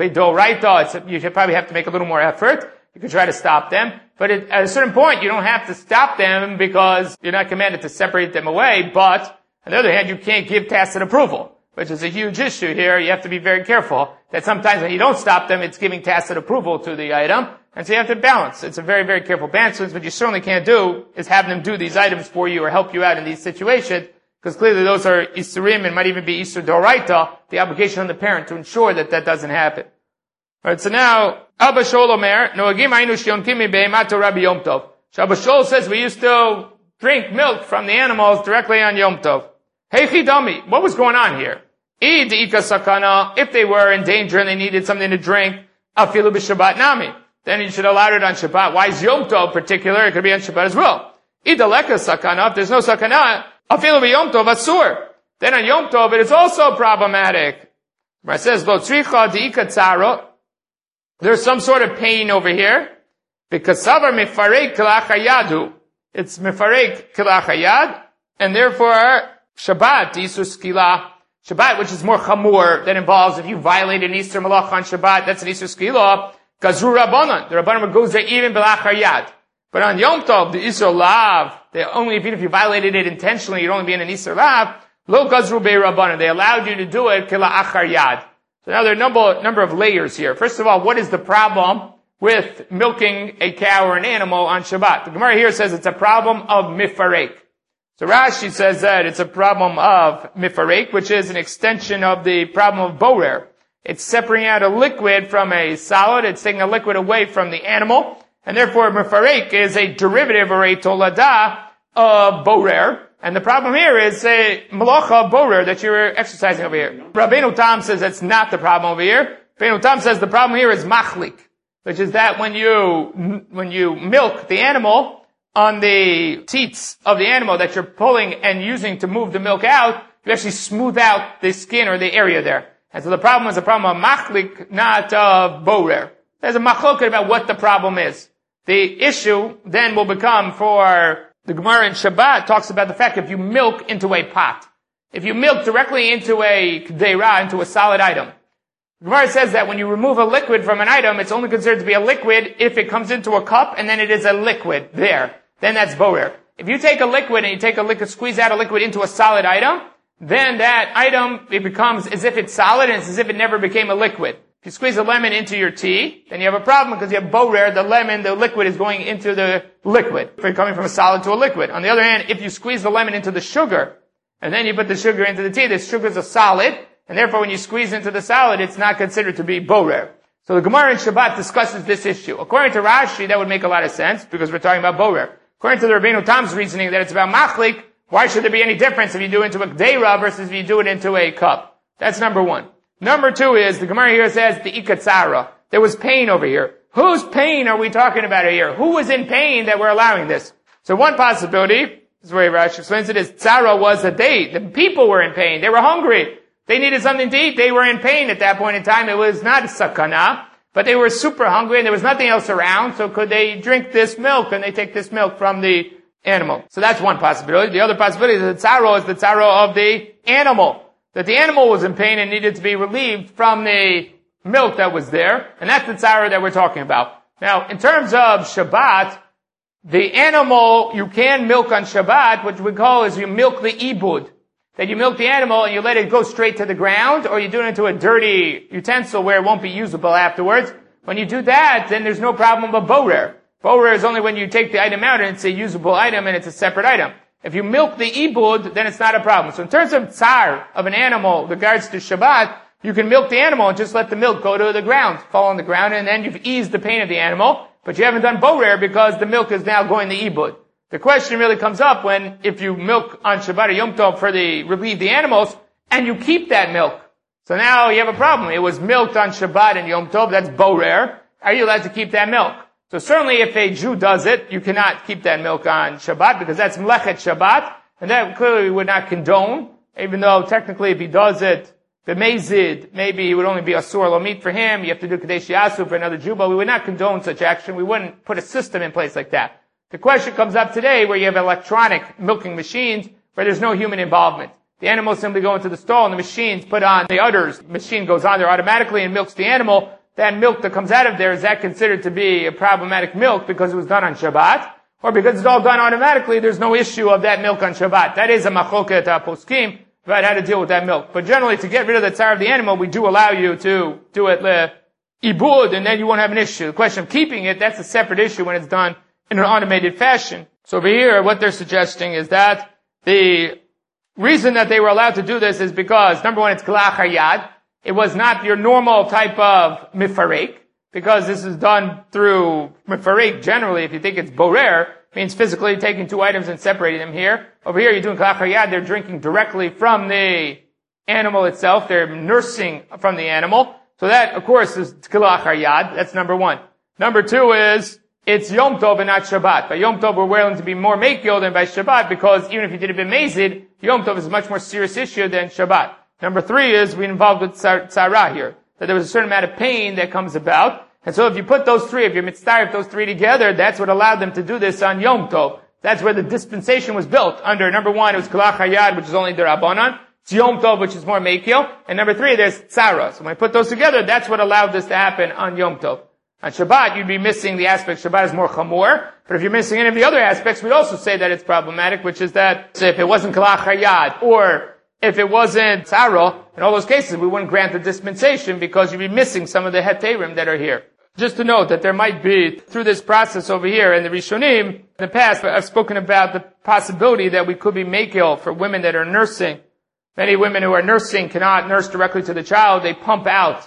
You should probably have to make a little more effort. You can try to stop them. But at a certain point, you don't have to stop them because you're not commanded to separate them away. But on the other hand, you can't give tacit approval, which is a huge issue here. You have to be very careful that sometimes when you don't stop them, it's giving tacit approval to the item. And so you have to balance. It's a very, very careful balance. What you certainly can't do is have them do these items for you or help you out in these situations. Because clearly those are Isurim and might even be Isur Doraita, the obligation on the parent to ensure that that doesn't happen. Alright, so now, Abba Shol Omer, Noagim Ainu Shionkimi Be'emato Rabbi Yom Tov. So Abba Shol says we used to drink milk from the animals directly on Yom Tov. Hey Chidami, what was going on here? Id Ika Sakana, if they were in danger and they needed something to drink, Afilu B'Shabbat Nami. Then you should allow it on Shabbat. Why is Yom Tov particular? It could be on Shabbat as well. Id Aleka Sakana, if there's no Sakana, Afilu b'Yom Tov asur. Then on Yom Tov it is also problematic. It says, Lo tzricha di'ika tzaro. There's some sort of pain over here. Because savar mifarek kilachayadu. It's mifarek kilachayad. And therefore, Shabbat, Isur skila. Shabbat, which is more chamur, that involves if you violate an Isur malach on Shabbat, that's an Isur skila. Gazru Rabbanan. The Rabbanan goes there even b'lachayad. But on Yom Tov, the Isur Lav, even if you violated it intentionally, you'd only be in an Isur Lav, Lo Gazru Bei Rabbanan. They allowed you to do it, Kila Achar Yad. So now there are a number of layers here. First of all, what is the problem with milking a cow or an animal on Shabbat? The Gemara here says it's a problem of mifarek. So Rashi says that it's a problem of mifarek, which is an extension of the problem of borer. It's separating out a liquid from a solid, it's taking a liquid away from the animal, and therefore, mefarek is a derivative or a tolada of borer. And the problem here is a malacha of borer that you're exercising over here. Rabbeinu Tam says that's not the problem over here. Rabbeinu Tam says the problem here is machlik, which is that when you milk the animal on the teats of the animal that you're pulling and using to move the milk out, you actually smooth out the skin or the area there. And so the problem is a problem of machlik, not of borer. There's a machloket about what the problem is. The issue then will become for the Gemara in Shabbat talks about the fact if you milk into a pot, if you milk directly into a kdeira, into a solid item. The Gemara says that when you remove a liquid from an item, it's only considered to be a liquid if it comes into a cup and then it is a liquid there. Then that's borer. If you take a liquid and you take a liquid, squeeze out a liquid into a solid item, then that item, it becomes as if it's solid and it's as if it never became a liquid. If you squeeze a lemon into your tea, then you have a problem because you have borer, the liquid is going into the liquid. If you're coming from a solid to a liquid. On the other hand, if you squeeze the lemon into the sugar, and then you put the sugar into the tea, the sugar is a solid, and therefore when you squeeze into the solid, it's not considered to be borer. So the Gemara in Shabbat discusses this issue. According to Rashi, that would make a lot of sense, because we're talking about borer. According to the Rabbeinu Tam's reasoning that it's about machlik, why should there be any difference if you do it into a gdeira versus if you do it into a cup? That's number one. Number two is, the Gemara here says, the ikatzara. There was pain over here. Whose pain are we talking about here? Who was in pain that we're allowing this? So one possibility, this is the way Rashi explains it, is tzara was that the people were in pain. They were hungry. They needed something to eat. They were in pain at that point in time. It was not sakana, but they were super hungry and there was nothing else around, so could they drink this milk and they take this milk from the animal? So that's one possibility. The other possibility is the tzara is the tzara of the animal. That the animal was in pain and needed to be relieved from the milk that was there. And that's the tzara that we're talking about. Now, in terms of Shabbat, the animal you can milk on Shabbat, which we call is you milk the ibud. that you milk the animal and you let it go straight to the ground, or you do it into a dirty utensil where it won't be usable afterwards. When you do that, then there's no problem of borer. Borer is only when you take the item out and it's a usable item and it's a separate item. If you milk the ibud, then it's not a problem. So in terms of tsar of an animal, regards to Shabbat, you can milk the animal and just let the milk go to the ground, fall on the ground, and then you've eased the pain of the animal, but you haven't done borer because the milk is now going to ibud. The question really comes up when, if you milk on Shabbat or Yom Tov relieve the animals, and you keep that milk. So now you have a problem. It was milked on Shabbat and Yom Tov, that's borer. Are you allowed to keep that milk? So certainly if a Jew does it, you cannot keep that milk on Shabbat because that's Mlechet Shabbat, and that clearly would not condone, even though technically if he does it, b'mezid, maybe it would only be asur lomit for him, you have to do kadesh yasu for another Jew, but we would not condone such action. We wouldn't put a system in place like that. The question comes up today where you have electronic milking machines where there's no human involvement. The animals simply go into the stall and the machines put on the udders. The machine goes on there automatically and milks the animal. That milk that comes out of there, is that considered to be a problematic milk because it was done on Shabbat? Or because it's all done automatically, there's no issue of that milk on Shabbat? That is a machloket poskim about how to deal with that milk. But generally, to get rid of the tsar of the animal, we do allow you to do it ibud, and then you won't have an issue. The question of keeping it, that's a separate issue when it's done in an automated fashion. So over here, what they're suggesting is that the reason that they were allowed to do this is because, number one, it's kalach hayad. It was not your normal type of mifarek, because this is done through mifarek generally. If you think it's borer, means physically taking two items and separating them here. Over here, you're doing kalach hayad. They're drinking directly from the animal itself. They're nursing from the animal. So that, of course, is kalach hayad. That's number one. Number two is, it's Yom Tov and not Shabbat. By Yom Tov, we're willing to be more mekil than by Shabbat, because even if you did it b'mezid, Yom Tov is a much more serious issue than Shabbat. Number three is we're involved with tzara here, that there was a certain amount of pain that comes about. And so if you put those three, if you mitzvah those three together, that's what allowed them to do this on Yom Tov. That's where the dispensation was built under. Number one, it was kalach hayad, which is only derabanan. It's Yom Tov, which is more mekil. And number three, there's tzara. So when I put those together, that's what allowed this to happen on Yom Tov. On Shabbat, you'd be missing the aspect. Shabbat is more chamor. But if you're missing any of the other aspects, we also say that it's problematic, which is that if it wasn't kalach hayad, or if it wasn't tzara, in all those cases, we wouldn't grant the dispensation because you'd be missing some of the heterim that are here. Just to note that there might be, through this process over here, in the Rishonim, in the past, I've spoken about the possibility that we could be mekil for women that are nursing. Many women who are nursing cannot nurse directly to the child. They pump out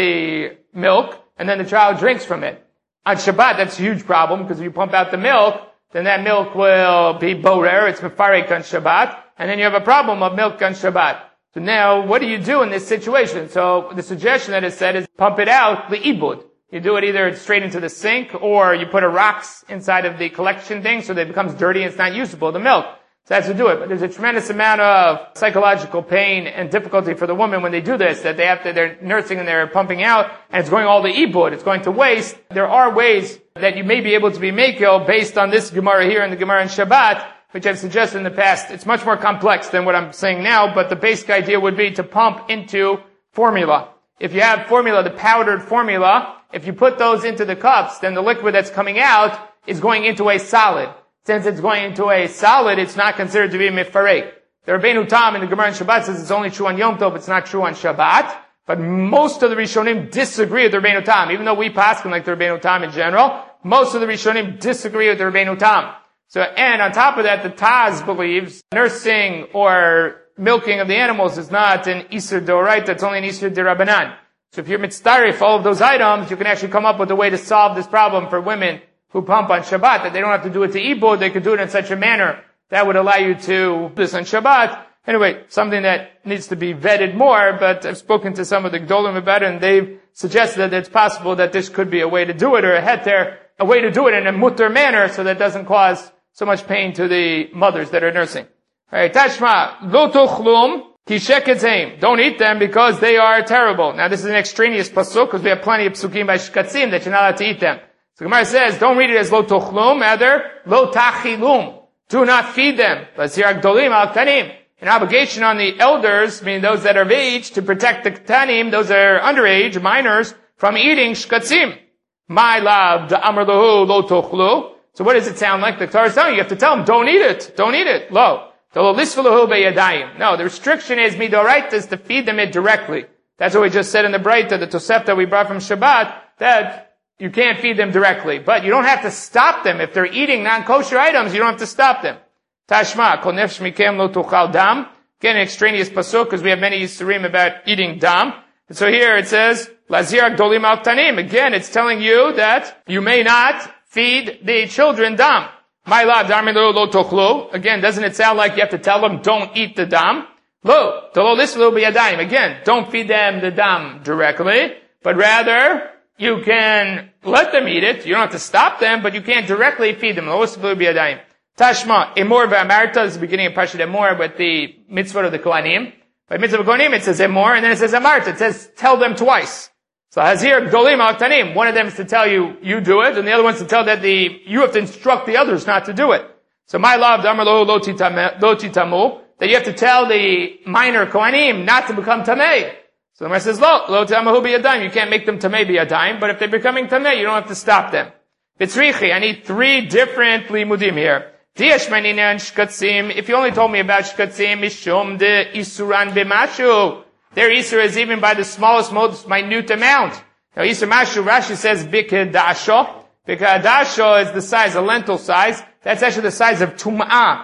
the milk, and then the child drinks from it. On Shabbat, that's a huge problem, because if you pump out the milk, then that milk will be borer, it's mefarek on Shabbat, and then you have a problem of milk on Shabbat. So now, what do you do in this situation? So the suggestion that is said is pump it out, li'ibud. You do it either straight into the sink, or you put a rocks inside of the collection thing so that it becomes dirty and it's not usable, the milk. So that's to do it. But there's a tremendous amount of psychological pain and difficulty for the woman when they do this, that they're nursing and they're pumping out, and it's going all the ibud, it's going to waste. There are ways that you may be able to be mekil based on this Gemara here and the Gemara in Shabbat, which I've suggested in the past. It's much more complex than what I'm saying now, but the basic idea would be to pump into formula. If you have formula, the powdered formula, if you put those into the cups, then the liquid that's coming out is going into a solid. Since it's going into a solid, it's not considered to be mifarek. The Rabbeinu Tam in the Gemara in Shabbat says it's only true on Yom Tov, it's not true on Shabbat. But most of the Rishonim disagree with the Rabbeinu Tam. Even though we paskin like the Rabbeinu Tam in general, most of the Rishonim disagree with the Rabbeinu Tam. So, and on top of that, the Taz believes nursing or milking of the animals is not an Isur D'oraita, it's only an Isur D'Rabanan. So if you're mitzdarif all of those items, you can actually come up with a way to solve this problem for women who pump on Shabbat, that they don't have to do it to ibud, they could do it in such a manner that would allow you to do this on Shabbat. Anyway, something that needs to be vetted more, but I've spoken to some of the Gdolim about it, and they've suggested that it's possible that this could be a way to do it, or a heter, a way to do it in a mutter manner, so that it doesn't cause so much pain to the mothers that are nursing. Alright, Tashma, lo tuchlum, ki sheketzeim. Don't eat them because they are terrible. Now this is an extraneous pasuk, because we have plenty of psukim by shkatzim that you're not allowed to eat them. So Gemara says, don't read it as lo tuchlum, rather, lo tachilum. Do not feed them. Let's hear agdolim al ktanim. An obligation on the elders, meaning those that are of age, to protect the ktanim, those that are underage, minors, from eating shkatzim. My love, the amr lahu lo tuchlu. So what does it sound like? The Torah is telling you, you have to tell them, don't eat it. Don't eat it. Lo. No, the restriction is midoraitas to feed them it directly. That's what we just said in the Breita, the Tosefta we brought from Shabbat, that you can't feed them directly. But you don't have to stop them. If they're eating non-kosher items, you don't have to stop them. Tashma, kol nefesh mikem lo tuchal dam. Again, an extraneous pasuk, because we have many yisurim about eating dam. And so here it says, lazir gdolim al tanim. Again, it's telling you that you may not feed the children dam. My lab, darmin lo tochlu. Again, doesn't it sound like you have to tell them, don't eat the dam? Lo, tolo lislu biyadayim. Again, don't feed them the dam directly, but rather, you can let them eat it. You don't have to stop them, but you can't directly feed them. Lo lislu biyadayim. Tashma, emor v'amarta is the beginning of Parshat Emor, but the mitzvah of the Kohanim. By mitzvah of Kohanim, it says emor, and then it says amarta. It says, tell them twice. So hazir gdolim al tanim. One of them is to tell you, you do it, and the other one is to tell that you have to instruct the others not to do it. So my love, damar lo titamu, that you have to tell the minor Kohanim not to become tamei. So the Gemara says, lo tamahu biyadayim. You can't make them tamei biyadayim, but if they're becoming tamei, you don't have to stop them. Bitzrichi, I need 3 different limudim here. If you only told me about shkatzim, mishum de isuran b'mashu. Their isur is even by the smallest, most minute amount. Now isur mashu, Rashi says bikadasho. Bikadasho is the size, a lentil size. That's actually the size of tum'ah.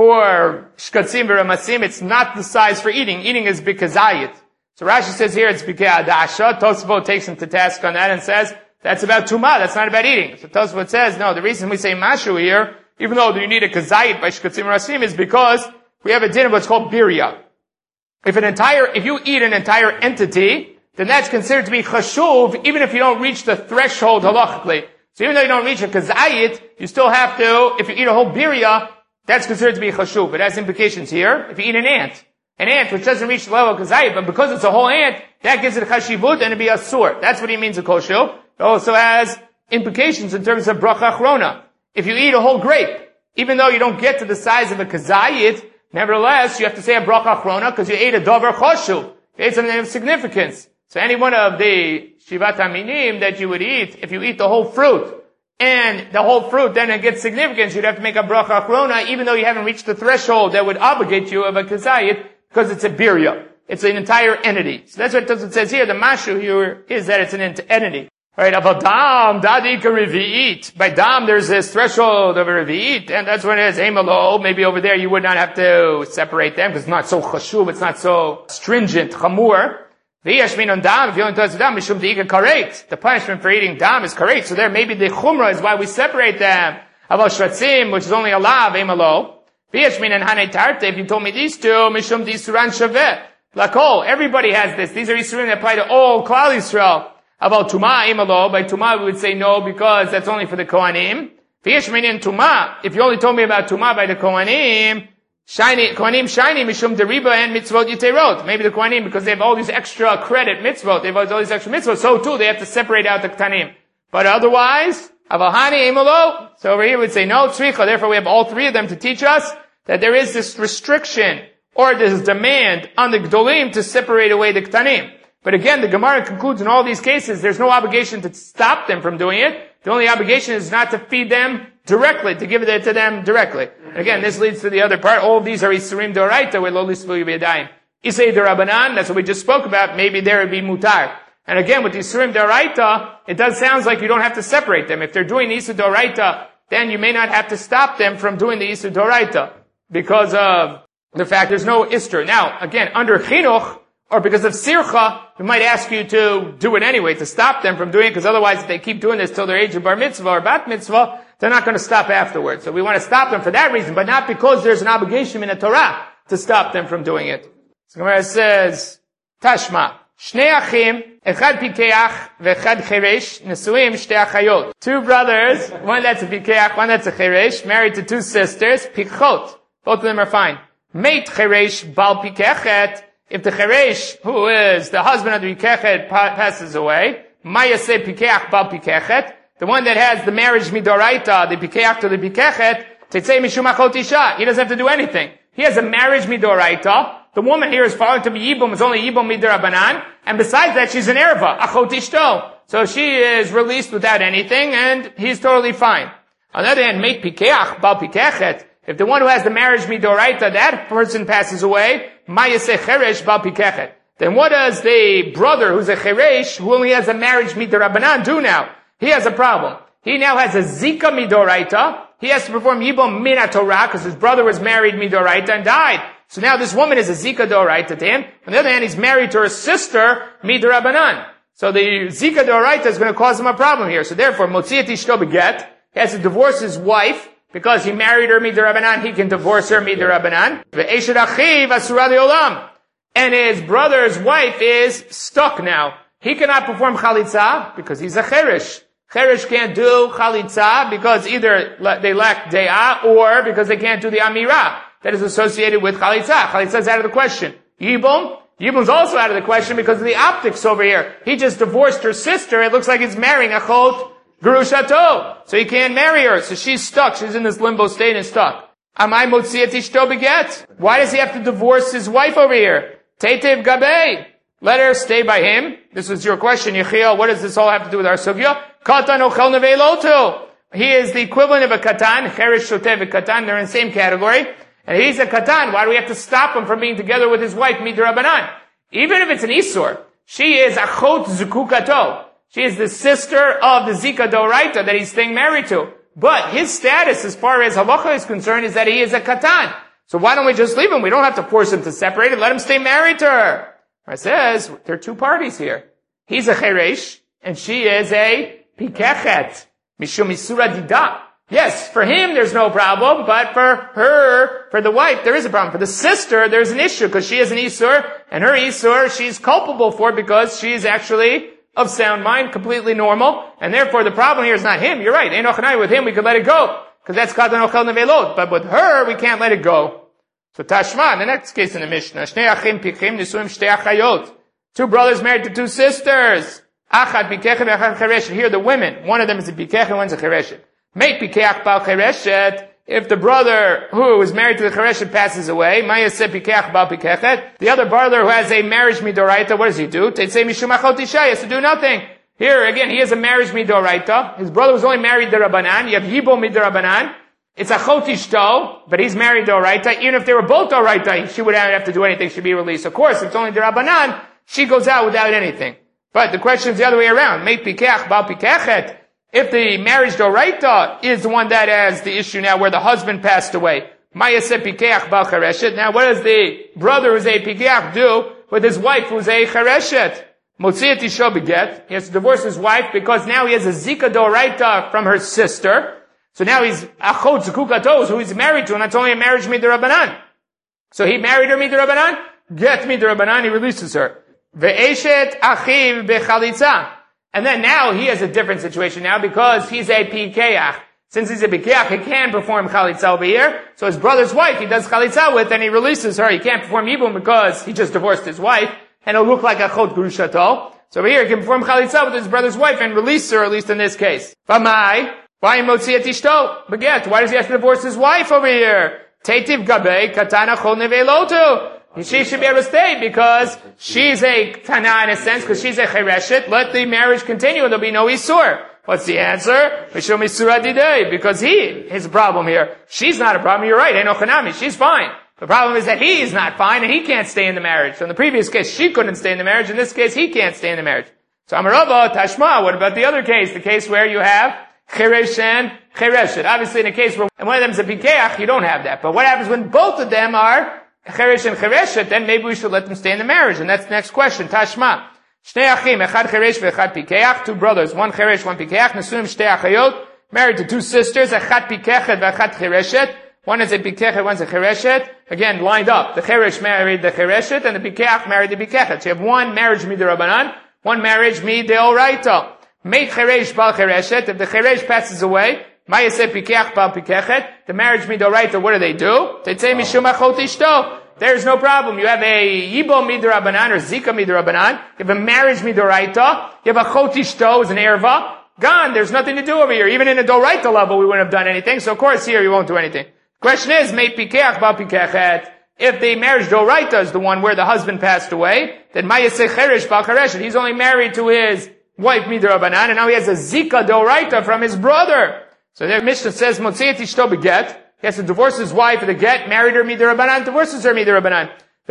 For shkatzim v'ramasim, it's not the size for eating. Eating is bikazayit. So Rashi says here it's bikadasho. Tosfot takes him to task on that and says, that's about tum'ah, that's not about eating. So Tosfot says, no, the reason we say mashu here, even though you need a kazayit by shkatzim v'ramasim, is because we have a din of what's called birya. If you eat an entire entity, then that's considered to be chashuv, even if you don't reach the threshold halachically. So even though you don't reach a kazayit, you still have to, if you eat a whole birya, that's considered to be chashuv. It has implications here. If you eat an ant which doesn't reach the level of kazayit, but because it's a whole ant, that gives it a chashivut and it'd be asur. That's what he means a kosher. It also has implications in terms of bracha achrona. If you eat a whole grape, even though you don't get to the size of a kazayit, nevertheless, you have to say a bracha achrona because you ate a davar choshuv. You ate something of significance. So any one of the shivat aminim that you would eat, if you eat the whole fruit, and the whole fruit then it gets significance, you'd have to make a bracha achrona, even though you haven't reached the threshold that would obligate you of a kazayit, because it's a birya. It's an entire entity. So that's what it says here. The mashu here is that it's an entity. Alright, about dam, dadika revi'it. By dam, there's this threshold of a revi'it, and that's when it is emalo. Maybe over there you would not have to separate them, because it's not so chashuv, it's not so stringent, chamur. V'yashmin on dam, if you only touch dam, mishum deika karet. The punishment for eating dam is karet, so there maybe the chumrah is why we separate them. About shratzim, which is only a lav, emalo. V'yashmin and hanei tarte, if you told me these two, mishum di suran shaveh. Lakol, everybody has this. These are isurim that apply to all Klal Yisrael. About Tumah, imalo, by Tumah we would say no, because that's only for the Kohanim. V'yeshmenin Tumah, if you only told me about Tumah by the Kohanim, Kohanim shiny, mishum deriba and mitzvot yiterot. Maybe the Kohanim, because they have all these extra credit mitzvot, they have all these extra mitzvot, so too they have to separate out the Ktanim. But otherwise, Avahani imalo, so over here we would say no, tzricha, therefore we have all 3 of them to teach us that there is this restriction, or this demand on the Gdolim to separate away the Ktanim. But again, the Gemara concludes in all these cases, there's no obligation to stop them from doing it. The only obligation is not to feed them directly, to give it to them directly. And again, this leads to the other part. All of these are Isurim Doraita with Lo Lisvu Yibiyadayim. Isei Dorabanan, that's what we just spoke about, maybe there would be Mutar. And again, with Isurim Doraita, it does sound like you don't have to separate them. If they're doing the Isur Doraita, then you may not have to stop them from doing the Isur Doraita, because of the fact there's no Istur. Now, again, under Chinuch, or because of Sircha, we might ask you to do it anyway, to stop them from doing it, because otherwise if they keep doing this till their age of Bar Mitzvah or Bat Mitzvah, they're not going to stop afterwards. So we want to stop them for that reason, but not because there's an obligation in the Torah to stop them from doing it. So Gemara says, Tashma, Shnei Achim, Echad Pikeach, Vechad Cheresh, Nesuim Shtei Achayot. 2 brothers, one that's a Pikeach, one that's a Cheresh, married to 2 sisters, Pikchot. Both of them are fine. Mate Cheresh, Bal Pikechet. If the Cheresh, who is the husband of the Pikechet, passes away, Maya say Pikeach Bal Pikechet, the one that has the marriage midoraita, the Pikeach to the Pikechet, Tetzei Mishum Achot Isha, he doesn't have to do anything. He has a marriage midoraita, the woman here is following to be Yibum, is only Yibum midorabanan, and besides that she's an Erva, Achot Ishto. So she is released without anything, and he's totally fine. On the other hand, make Pikeach Bal Pikechet, If the one who has the marriage midoraita, that person passes away, mayaseh cheresh bal pikechet. Then what does the brother who's a cheresh, who only has a marriage midorabanan, do now? He has a problem. He now has a zika midoraita. He has to perform yibum min Torah because his brother was married midoraita and died. So now this woman is a zika doraita to him. On the other hand, he's married to her sister midorabanan. So the zika doraita is going to cause him a problem here. So therefore, motziat ishto beget. He has to divorce his wife because he married her midorabanan. He can divorce her midorabanan. Ve'eshet achiv asura le'olam. And his brother's wife is stuck now. He cannot perform chalitza because he's a cheresh. Cheresh can't do chalitza because either they lack de'ah or because they can't do the amirah that is associated with chalitza. Chalitza is out of the question. Yibum's also out of the question because of the optics over here. He just divorced her sister. It looks like he's marrying a chot gerushato. So he can't marry her. So she's stuck. She's in this limbo state and stuck. Amai motziat ishto beget. Why does he have to divorce his wife over here? Teitev gabei. Let her stay by him. This was your question, Yechiel. What does this all have to do with our sugya? Katan ochel neveilotu. He is the equivalent of a katan. Cheresh shotev and katan. They're in the same category. And he's a katan. Why do we have to stop him from being together with his wife, midrabanan? Even if it's an isur, she is achot zukukato. She is the sister of the zika doraita that he's staying married to. But his status, as far as halacha is concerned, is that he is a katan. So why don't we just leave him? We don't have to force him to separate it. Let him stay married to her. It says, there are two parties here. He's a cheresh, and she is a pikechet. Mishum isura dida. Yes, for him there's no problem, but for her, for the wife, there is a problem. For the sister, there's an issue, because she is an isur, and her isur, she's culpable for because she is actually of sound mind, completely normal, and therefore the problem here is not him. You're right. Einochanai, with him we could let it go, because that's katan ochel nevelot. But with her, we can't let it go. So Tashma, in the next case in the Mishnah, Shnei achim pikim nisuim shtei achayot. Two brothers married to two sisters. Achat pikechet v'achat chereshet. Here the women. One of them is a pikechet, one's a chereshet. Make pikeach bal chereshet. If the brother who is married to the chereshet passes away, mayaseh pikeach bal pikechet. The other brother who has a marriage midoraita, what does he do? Teitzei mishum achot isha. He has to do nothing. Here again, he has a marriage midoraita. His brother was only married to Rabbanan. You have yibum midorabanan. It's a chot ishto, but he's married to Oraita. Even if they were both Oraita, she wouldn't have to do anything. She'd be released. Of course, if it's only the Rabbanan, she goes out without anything. But the question is the other way around. Make pikech, bal pikechet. If the marriage to Oraita is the one that has the issue now where the husband passed away, mayaseh pikech bal chereshet. Now what does the brother who's a pikech do with his wife who's a chereshet? Motziat isho beget. He has to divorce his wife because now he has a zika doraita from her sister. So now he's achot zukukatos, who he's married to, and that's only a marriage midrabanan. So he married her midrabanan, get midrabanan, he releases her. Ve'eshet achiv bechalitza. And then now he has a different situation now because he's a pikeach. Since he's a pikeach, he can perform chalitza over here. So his brother's wife, he does chalitza with, and he releases her. He can't perform yibum because he just divorced his wife, and it'll look like achot grushato. So over here he can perform chalitza with his brother's wife and release her, at least in this case. V'mai. Why motziat ishto beget? Why does he have to divorce his wife over here? Teitiv gabei katana chol nevelotu. She should be able to stay because she's a tana in a sense, because she's a chereshet. Let the marriage continue and there'll be no isur. What's the answer? Mishum isura didei. Because he is a problem here. She's not a problem. You're right. Einochanami. She's fine. The problem is that he is not fine and he can't stay in the marriage. So in the previous case, she couldn't stay in the marriage. In this case, he can't stay in the marriage. So Amarava, Tashma, what about the other case? The case where you have cheresh and chereshet. Obviously, in a case where one of them is a pikeach, you don't have that. But what happens when both of them are cheresh and chereshet? Then maybe we should let them stay in the marriage. And that's the next question. Tashma. Shnei achim, echad cheresh ve'echad pikeach. Two brothers, one cheresh, one pikeach. Nesuim shtei achayot. Married to two sisters, echad pikechet ve'echad chereshet. One is a pikechet, one's a chereshet. Again, lined up. The cheresh married the chereshet, and the pikeach married the pikechet. So you have one marriage midirabanan, one marriage mideoraita. Make cheresh bal chereshet. If the cheresh passes away, mayaseh pikeach bal pikechet. The marriage midoraita, what do? Teitzei mishum achot ishto. There's no problem. You have a yibum midorabanan or zika midorabanan. You have a marriage midoraita. You have a chot ishto, is an erva. Gone. There's nothing to do over here. Even in a doraita level, we wouldn't have done anything. So of course here you won't do anything. Question is, make pikeach bal pikechet. If the marriage doraita is the one where the husband passed away, then mayaseh cheresh bal chereshet. He's only married to his wife midrabanan, and now he has a zika doraita from his brother. So the Mishnah says, motziat ishto beget. He has to divorce his wife with a get, married her midirabanan, divorces her midirabanan.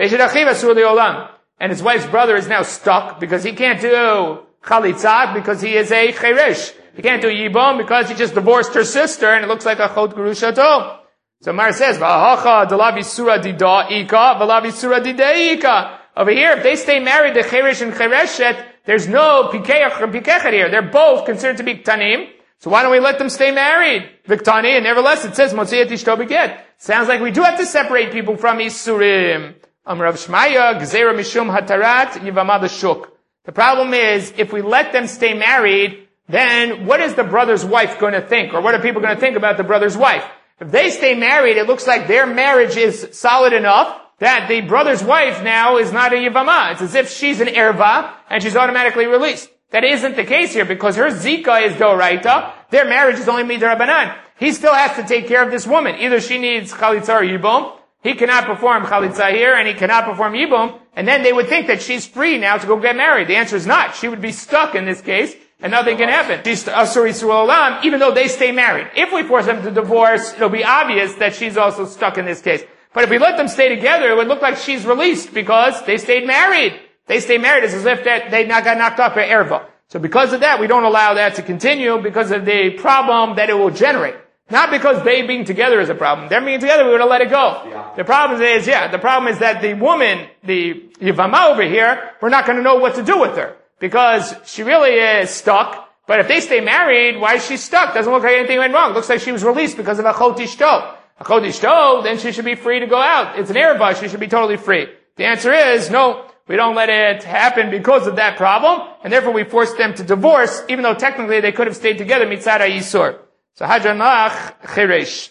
And his wife's brother is now stuck because he can't do chalitza because he is a cheresh. He can't do yibum because he just divorced her sister and it looks like a chot gerushato. So Mar says, V'ahacha delavi surah dida'ika, v'lavi surah dida'ika. Over here, if they stay married, the cheresh and chereshet, there's no pikeach or pikechet here. They're both considered to be ktanim. So why don't we let them stay married? Viktani, and nevertheless it says, Motziat ishto beget. Sounds like we do have to separate people from Isurim. Rav Shmaya, Gzeira Mishum Hatarat, Yivamad Shuk. The problem is, if we let them stay married, then what is the brother's wife going to think? Or what are people going to think about the brother's wife? If they stay married, it looks like their marriage is solid enough that the brother's wife now is not a Yivama. It's as if she's an erva, and she's automatically released. That isn't the case here, because her zika is doraita. Their marriage is only midrabanan. He still has to take care of this woman. Either she needs chalitza or yibum. He cannot perform chalitza here, and he cannot perform yibum, and then they would think that she's free now to go get married. The answer is not. She would be stuck in this case, and nothing can happen. She's asur yisrael olam, even though they stay married. If we force them to divorce, it'll be obvious that she's also stuck in this case. But if we let them stay together, it would look like she's released because they stayed married. They stay married as if that they got knocked off by erva. So because of that, we don't allow that to continue because of the problem that it will generate. Not because they being together is a problem. Them being together, we would have let it go. Yeah. The problem is that the woman, the Yivama over here, we're not going to know what to do with her. Because she really is stuck. But if they stay married, why is she stuck? Doesn't look like anything went wrong. It looks like she was released because of a chot ishto. A chot ishto, then she should be free to go out. It's an erva, she should be totally free. The answer is, no, we don't let it happen because of that problem, and therefore we force them to divorce, even though technically they could have stayed together mitzad ha'yisur. So Hajanach Cheresh.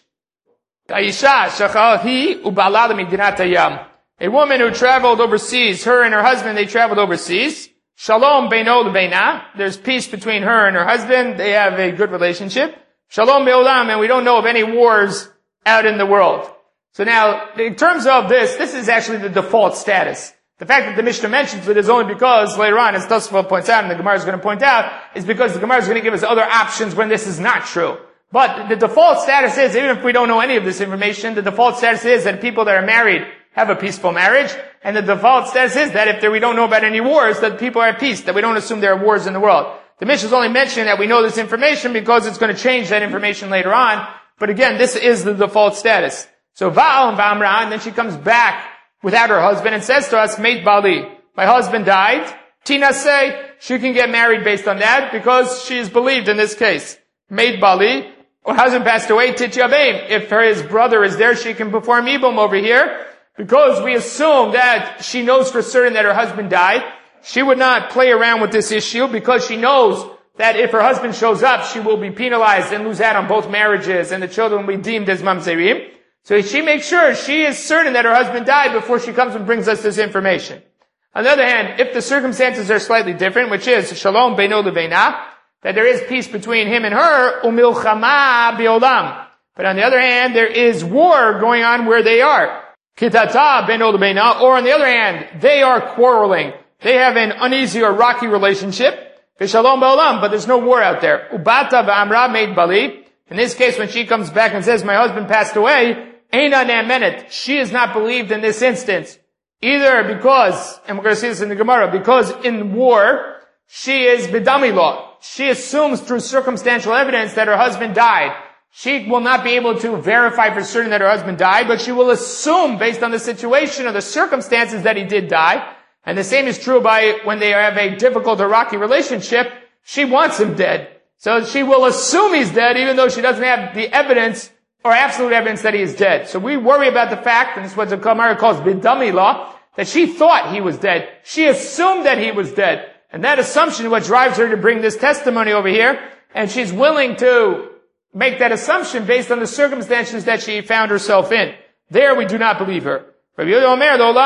Aisha Shachal Ubala Midinat Hayam. A woman who traveled overseas, her and her husband, they traveled overseas. Shalom Beino Beina. There's peace between her and her husband. They have a good relationship. Shalom Beolam, and we don't know of any wars out in the world. So now, in terms of this is actually the default status. The fact that the Mishnah mentions it is only because later on, as Tosfot points out, and the Gemara is going to point out, is because the Gemara is going to give us other options when this is not true. But the default status is, even if we don't know any of this information, the default status is that people that are married have a peaceful marriage, and the default status is that if we don't know about any wars, that people are at peace, that we don't assume there are wars in the world. The Mishnah is only mentioning that we know this information because it's going to change that information later on, but again, this is the default status. So Va'al and Va'amra, and then she comes back without her husband and says to us, Meit Bali, my husband died. Tina say, she can get married based on that because she is believed in this case. Meit Bali, her husband passed away, Tityabeim. If his brother is there, she can perform Ibum over here because we assume that she knows for certain that her husband died. She would not play around with this issue because she knows that if her husband shows up, she will be penalized and lose out on both marriages and the children will be deemed as mamzerim. So she makes sure she is certain that her husband died before she comes and brings us this information. On the other hand, if the circumstances are slightly different, which is shalom beino leveina, that there is peace between him and her, umilchama biolam. But on the other hand, there is war going on where they are. Kitata beino leveina, or on the other hand, they are quarreling. They have an uneasy or rocky relationship. Shalom biolam, but there's no war out there. Ubata v'amra made bali. In this case, when she comes back and says, my husband passed away, Eina ne'amenet. She is not believed in this instance. Either because, and we're going to see this in the Gemara, because in war, she is bidami law. She assumes through circumstantial evidence that her husband died. She will not be able to verify for certain that her husband died, but she will assume based on the situation or the circumstances that he did die. And the same is true by when they have a difficult or rocky relationship. She wants him dead. So she will assume he's dead even though she doesn't have the evidence or absolute evidence that he is dead. So we worry about the fact, and this is what the Gemara calls bidami law, that she thought he was dead. She assumed that he was dead. And that assumption is what drives her to bring this testimony over here. And she's willing to make that assumption based on the circumstances that she found herself in. There we do not believe her. We don't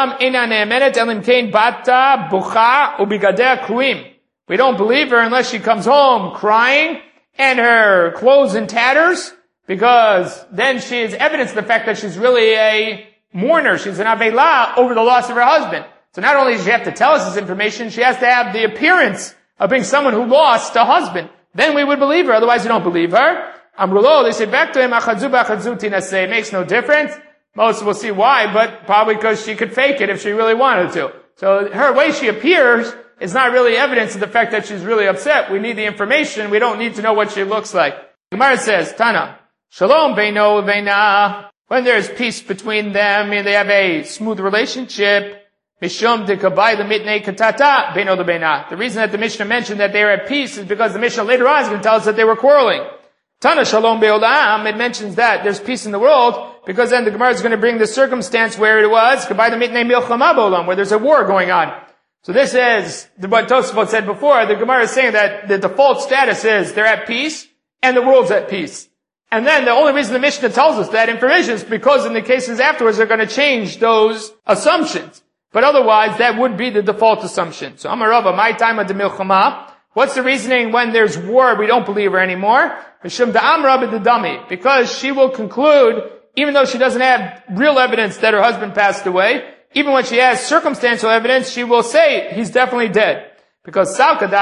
believe her unless she comes home crying and her clothes in tatters, because then she is evidence of the fact that she's really a mourner. She's an avela over the loss of her husband. So not only does she have to tell us this information, she has to have the appearance of being someone who lost a husband. Then we would believe her, otherwise we don't believe her. Amrulo, they say back to him, achadzu b'achadzu tinaseh. It makes no difference. Most will see why, but probably because she could fake it if she really wanted to. So her way she appears is not really evidence of the fact that she's really upset. We need the information. We don't need to know what she looks like. Gemara says, Tana, Shalom beino veina. When there's peace between them and they have a smooth relationship, Mishum dekabai lemitnei katata beino lebeina. The reason that the Mishnah mentioned that they are at peace is because the Mishnah later on is going to tell us that they were quarreling. Tana Shalom be'olam, it mentions that there's peace in the world, because then the Gemara is going to bring the circumstance where it was, kabai lemitnei milchama b'olam, where there's a war going on. So this is what Tosafot said before. The Gemara is saying that the default status is they're at peace and the world's at peace. And then the only reason the Mishnah tells us that information is because in the cases afterwards they're going to change those assumptions. But otherwise that would be the default assumption. So Amar Rava, my time of the milchama. What's the reasoning when there's war we don't believe her anymore? Because she will conclude, even though she doesn't have real evidence that her husband passed away, even when she has circumstantial evidence, she will say he's definitely dead. Because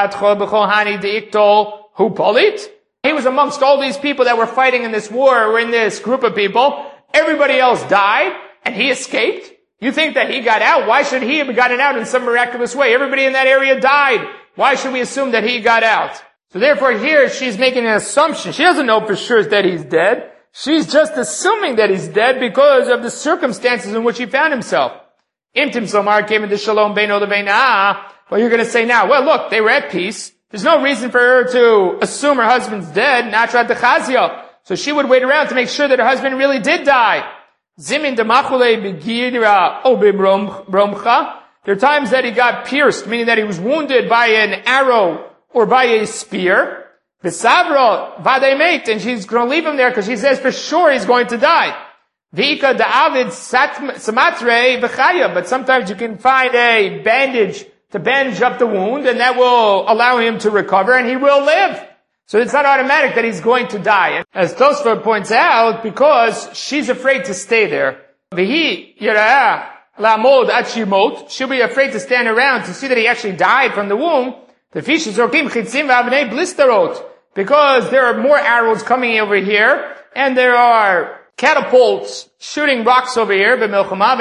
he was amongst all these people that were fighting in this war, or in this group of people. Everybody else died, and he escaped. You think that he got out? Why should he have gotten out in some miraculous way? Everybody in that area died. Why should we assume that he got out? So therefore here she's making an assumption. She doesn't know for sure that he's dead. She's just assuming that he's dead because of the circumstances in which he found himself. Imtim Somar came into Shalom Beino Lebeina. Well, you're going to say now, well, look, they were at peace. There's no reason for her to assume her husband's dead. Natra Dechazio. So she would wait around to make sure that her husband really did die. Zimin Demachule Begira Obim. There are times that he got pierced, meaning that he was wounded by an arrow or by a spear. Besavro Vademate, and she's going to leave him there because she says for sure he's going to die. Vika Da'avid Samatre V'chaya, but sometimes you can find a bandage to bandage up the wound, and that will allow him to recover, and he will live. So it's not automatic that he's going to die. As Tosfot points out, because she's afraid to stay there. V'hi Yira'ah La'amod Achimot, she'll be afraid to stand around to see that he actually died from the womb. The fish is Rokim Chitzim V'avnei Blisterot, because there are more arrows coming over here, and there are catapults shooting rocks over here, and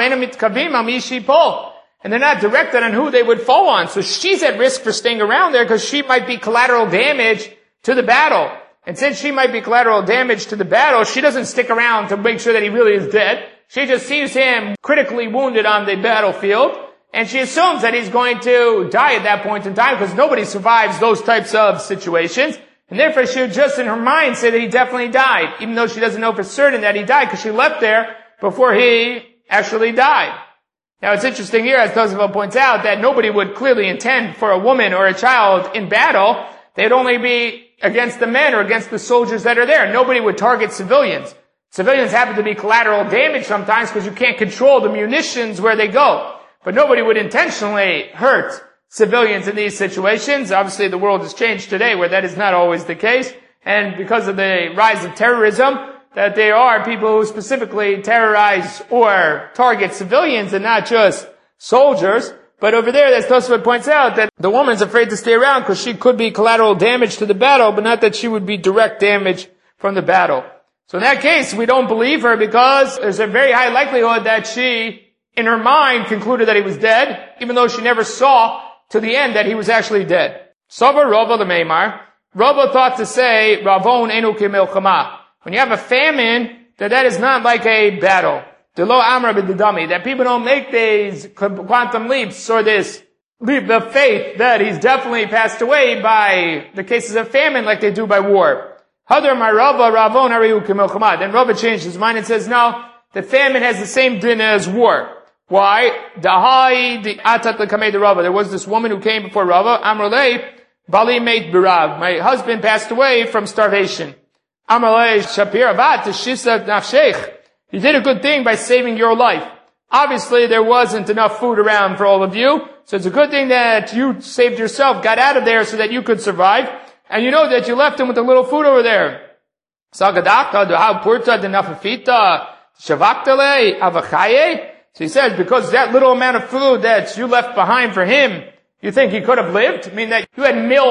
they're not directed on who they would fall on. So she's at risk for staying around there because she might be collateral damage to the battle. And since she might be collateral damage to the battle, she doesn't stick around to make sure that he really is dead. She just sees him critically wounded on the battlefield, and she assumes that he's going to die at that point in time because nobody survives those types of situations. And therefore she would just in her mind say that he definitely died, even though she doesn't know for certain that he died because she left there before he actually died. Now it's interesting here, as Tosafot points out, that nobody would clearly intend for a woman or a child in battle. They'd only be against the men or against the soldiers that are there. Nobody would target civilians. Civilians happen to be collateral damage sometimes because you can't control the munitions where they go. But nobody would intentionally hurt civilians in these situations. Obviously the world has changed today where that is not always the case. And because of the rise of terrorism, that there are people who specifically terrorize or target civilians and not just soldiers. But over there, as Tosafot points out, that the woman's afraid to stay around because she could be collateral damage to the battle, but not that she would be direct damage from the battle. So in that case, we don't believe her because there's a very high likelihood that she, in her mind, concluded that he was dead, even though she never saw to the end that he was actually dead. Sava Rava l'meimar. Rava thought to say, Ravon enu k'milchama. When you have a famine, that is not like a battle. Delo amra b'didami. That people don't make these quantum leaps or this leap of faith that he's definitely passed away by the cases of famine like they do by war. Hadar Marava Ravon Ariu K'milchama. Then Rava changed his mind and says, no, the famine has the same din as war. Why? There was this woman who came before Rava. Amrulei Bali mate birav. My husband passed away from starvation. Amrulei Shapir Avat Shisa Nafshech. You did a good thing by saving your life. Obviously, there wasn't enough food around for all of you, so it's a good thing that you saved yourself, got out of there so that you could survive, and you know that you left him with a little food over there. So he says, because that little amount of food that you left behind for him, you think he could have lived? I mean that you had milled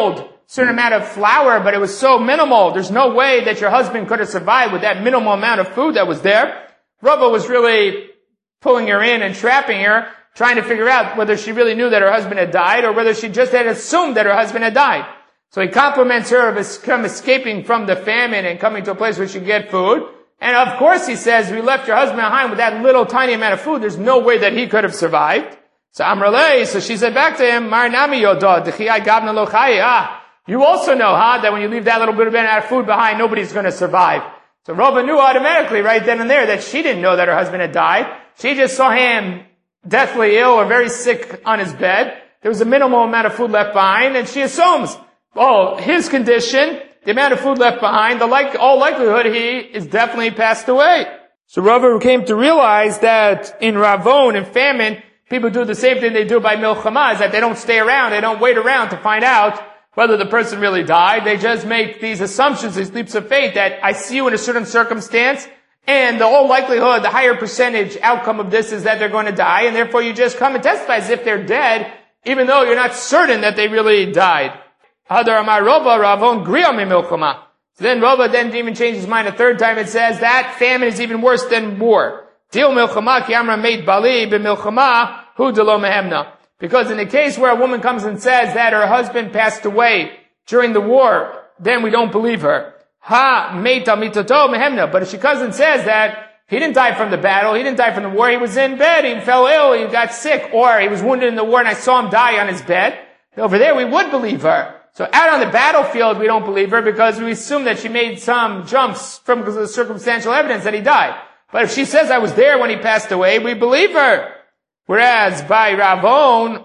certain amount of flour, but it was so minimal. There's no way that your husband could have survived with that minimal amount of food that was there. Rava was really pulling her in and trapping her, trying to figure out whether she really knew that her husband had died or whether she just had assumed that her husband had died. So he compliments her of escaping from the famine and coming to a place where she could get food. And of course he says, we left your husband behind with that little tiny amount of food. There's no way that he could have survived. So Amrale, so she said back to him, Mar nami yodod, gavna lo chaya. You also know, that when you leave that little bit of food behind, nobody's going to survive. So Rava knew automatically right then and there that she didn't know that her husband had died. She just saw him deathly ill or very sick on his bed. There was a minimal amount of food left behind, and she assumes, his condition, the amount of food left behind, all likelihood he is definitely passed away. So Rava came to realize that in Ravon, in famine, people do the same thing they do by milchama, is that they don't stay around, they don't wait around to find out whether the person really died. They just make these assumptions, these leaps of faith that I see you in a certain circumstance, and the whole likelihood, the higher percentage outcome of this is that they're going to die, and therefore you just come and testify as if they're dead, even though you're not certain that they really died. Hadar Amar Rava, Ravon Griya milchama. So then Rava then even changed his mind a third time. It says that famine is even worse than war. Dil milchama ki amra meit bali b'milchama hu delo mehemna. Because in the case where a woman comes and says that her husband passed away during the war, then we don't believe her. Ha meita mitato mehemna. But if she comes and says that he didn't die from the battle, he didn't die from the war, he was in bed, he fell ill, he got sick, or he was wounded in the war and I saw him die on his bed, over there we would believe her. So out on the battlefield, we don't believe her because we assume that she made some jumps from the circumstantial evidence that he died. But if she says, I was there when he passed away, we believe her. Whereas by Ravon,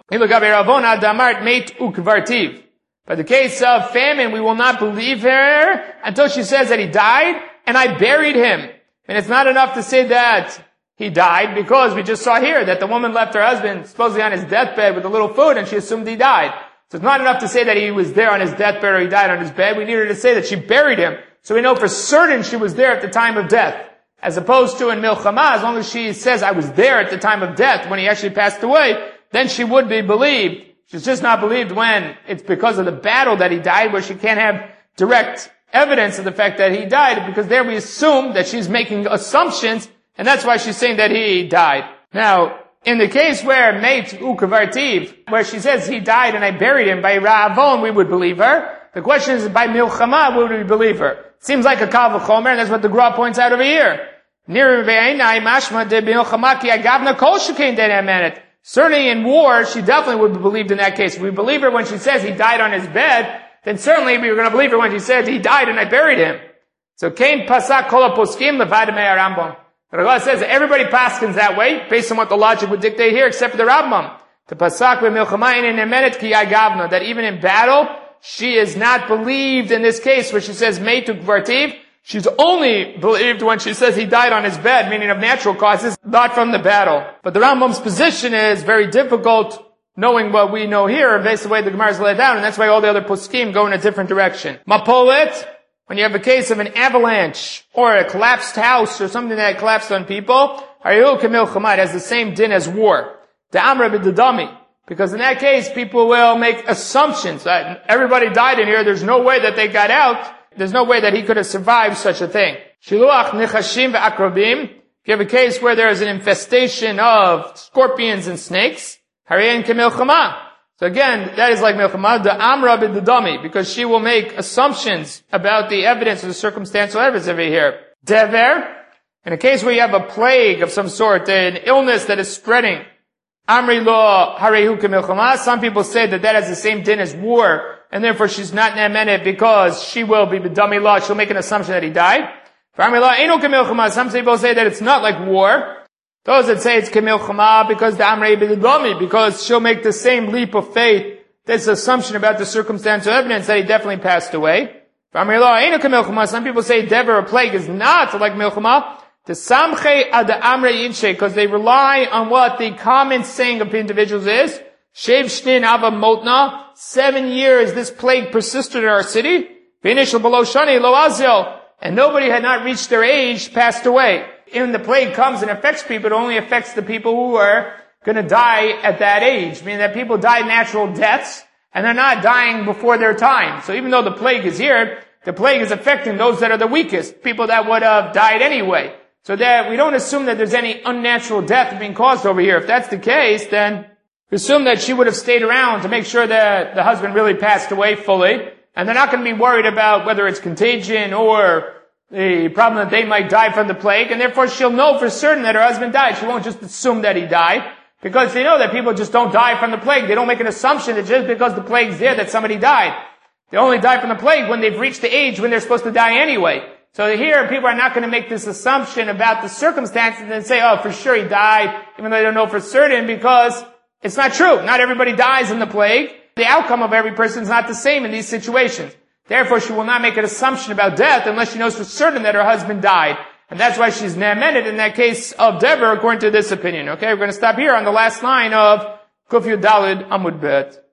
by the case of famine, we will not believe her until she says that he died and I buried him. And it's not enough to say that he died because we just saw here that the woman left her husband supposedly on his deathbed with a little food and she assumed he died. So it's not enough to say that he was there on his deathbed or he died on his bed. We needed to say that she buried him. So we know for certain she was there at the time of death. As opposed to in Milchama, as long as she says, I was there at the time of death when he actually passed away, then she would be believed. She's just not believed when it's because of the battle that he died, where she can't have direct evidence of the fact that he died, because there we assume that she's making assumptions, and that's why she's saying that he died. Now, in the case where Meit Ukavartiv, where she says he died and I buried him, by Ravon we would believe her. The question is, by Milchama would we believe her? Seems like a Kal V'chomer, and that's what the Gra points out over here. Certainly in war, she definitely would be believed in that case. If we believe her when she says he died on his bed, then certainly we were going to believe her when she said he died and I buried him. So Kain Pasak Kol HaPoskim Levad Rambam. The Rambam says that everybody paskins that way, based on what the logic would dictate here, except for the Rambam. The Pasak B'Milchama in Emenet Ki Agavna, that even in battle, she is not believed in this case where she says Meitu Gvartiv. She's only believed when she says he died on his bed, meaning of natural causes, not from the battle. But the Rambam's position is very difficult, knowing what we know here, based on the way the Gemara is laid down, and that's why all the other poskim go in a different direction. Mapolet, when you have a case of an avalanche, or a collapsed house, or something that collapsed on people, Harihu Kamil Chamad has the same din as war. The Amra b'Dadami. Because in that case, people will make assumptions that everybody died in here, there's no way that they got out, there's no way that he could have survived such a thing. Shiluach nechashim ve'akrobim. If you have a case where there is an infestation of scorpions and snakes, hariyin kemilchama. So again, that is like milchama, the amra b'dadami, because she will make assumptions about the evidence of the circumstantial evidence over here. Dever, in a case where you have a plague of some sort, an illness that is spreading, amri lo harihu kemilchama. Some people say that that has the same din as war, and therefore she's not ne'emenet because she will be b'dami law. She'll make an assumption that he died. For amri lo einu kemilchama. Some people say that it's not like war. Those that say it's kemilchama because the amri b'dami, because she'll make the same leap of faith, this assumption about the circumstantial evidence that he definitely passed away. For amri lo einu kemilchama. Some people say dever, a plague, is not like milchama. The samche ad amre yinshe, because they rely on what the common saying of individuals is. Shev shnin ava motna. 7 years this plague persisted in our city. V'inishal below shani lo azil. And nobody had not reached their age, passed away. When the plague comes and affects people, it only affects the people who are going to die at that age. Meaning that people die natural deaths. and they're not dying before their time. So even though the plague is here, the plague is affecting those that are the weakest, people that would have died anyway. So that we don't assume that there's any unnatural death being caused over here. If that's the case, then we assume that she would have stayed around to make sure that the husband really passed away fully, and they're not going to be worried about whether it's contagion or the problem that they might die from the plague, and therefore she'll know for certain that her husband died. She won't just assume that he died, because they know that people just don't die from the plague. They don't make an assumption that just because the plague's there that somebody died. They only die from the plague when they've reached the age when they're supposed to die anyway. So here, people are not going to make this assumption about the circumstances and say, oh, for sure he died, even though they don't know for certain, because it's not true. Not everybody dies in the plague. The outcome of every person is not the same in these situations. Therefore, she will not make an assumption about death unless she knows for certain that her husband died. And that's why she's ne'emenet in that case of Deborah, according to this opinion. Okay, we're going to stop here on the last line of Kuf Yud Daled Amud Bet.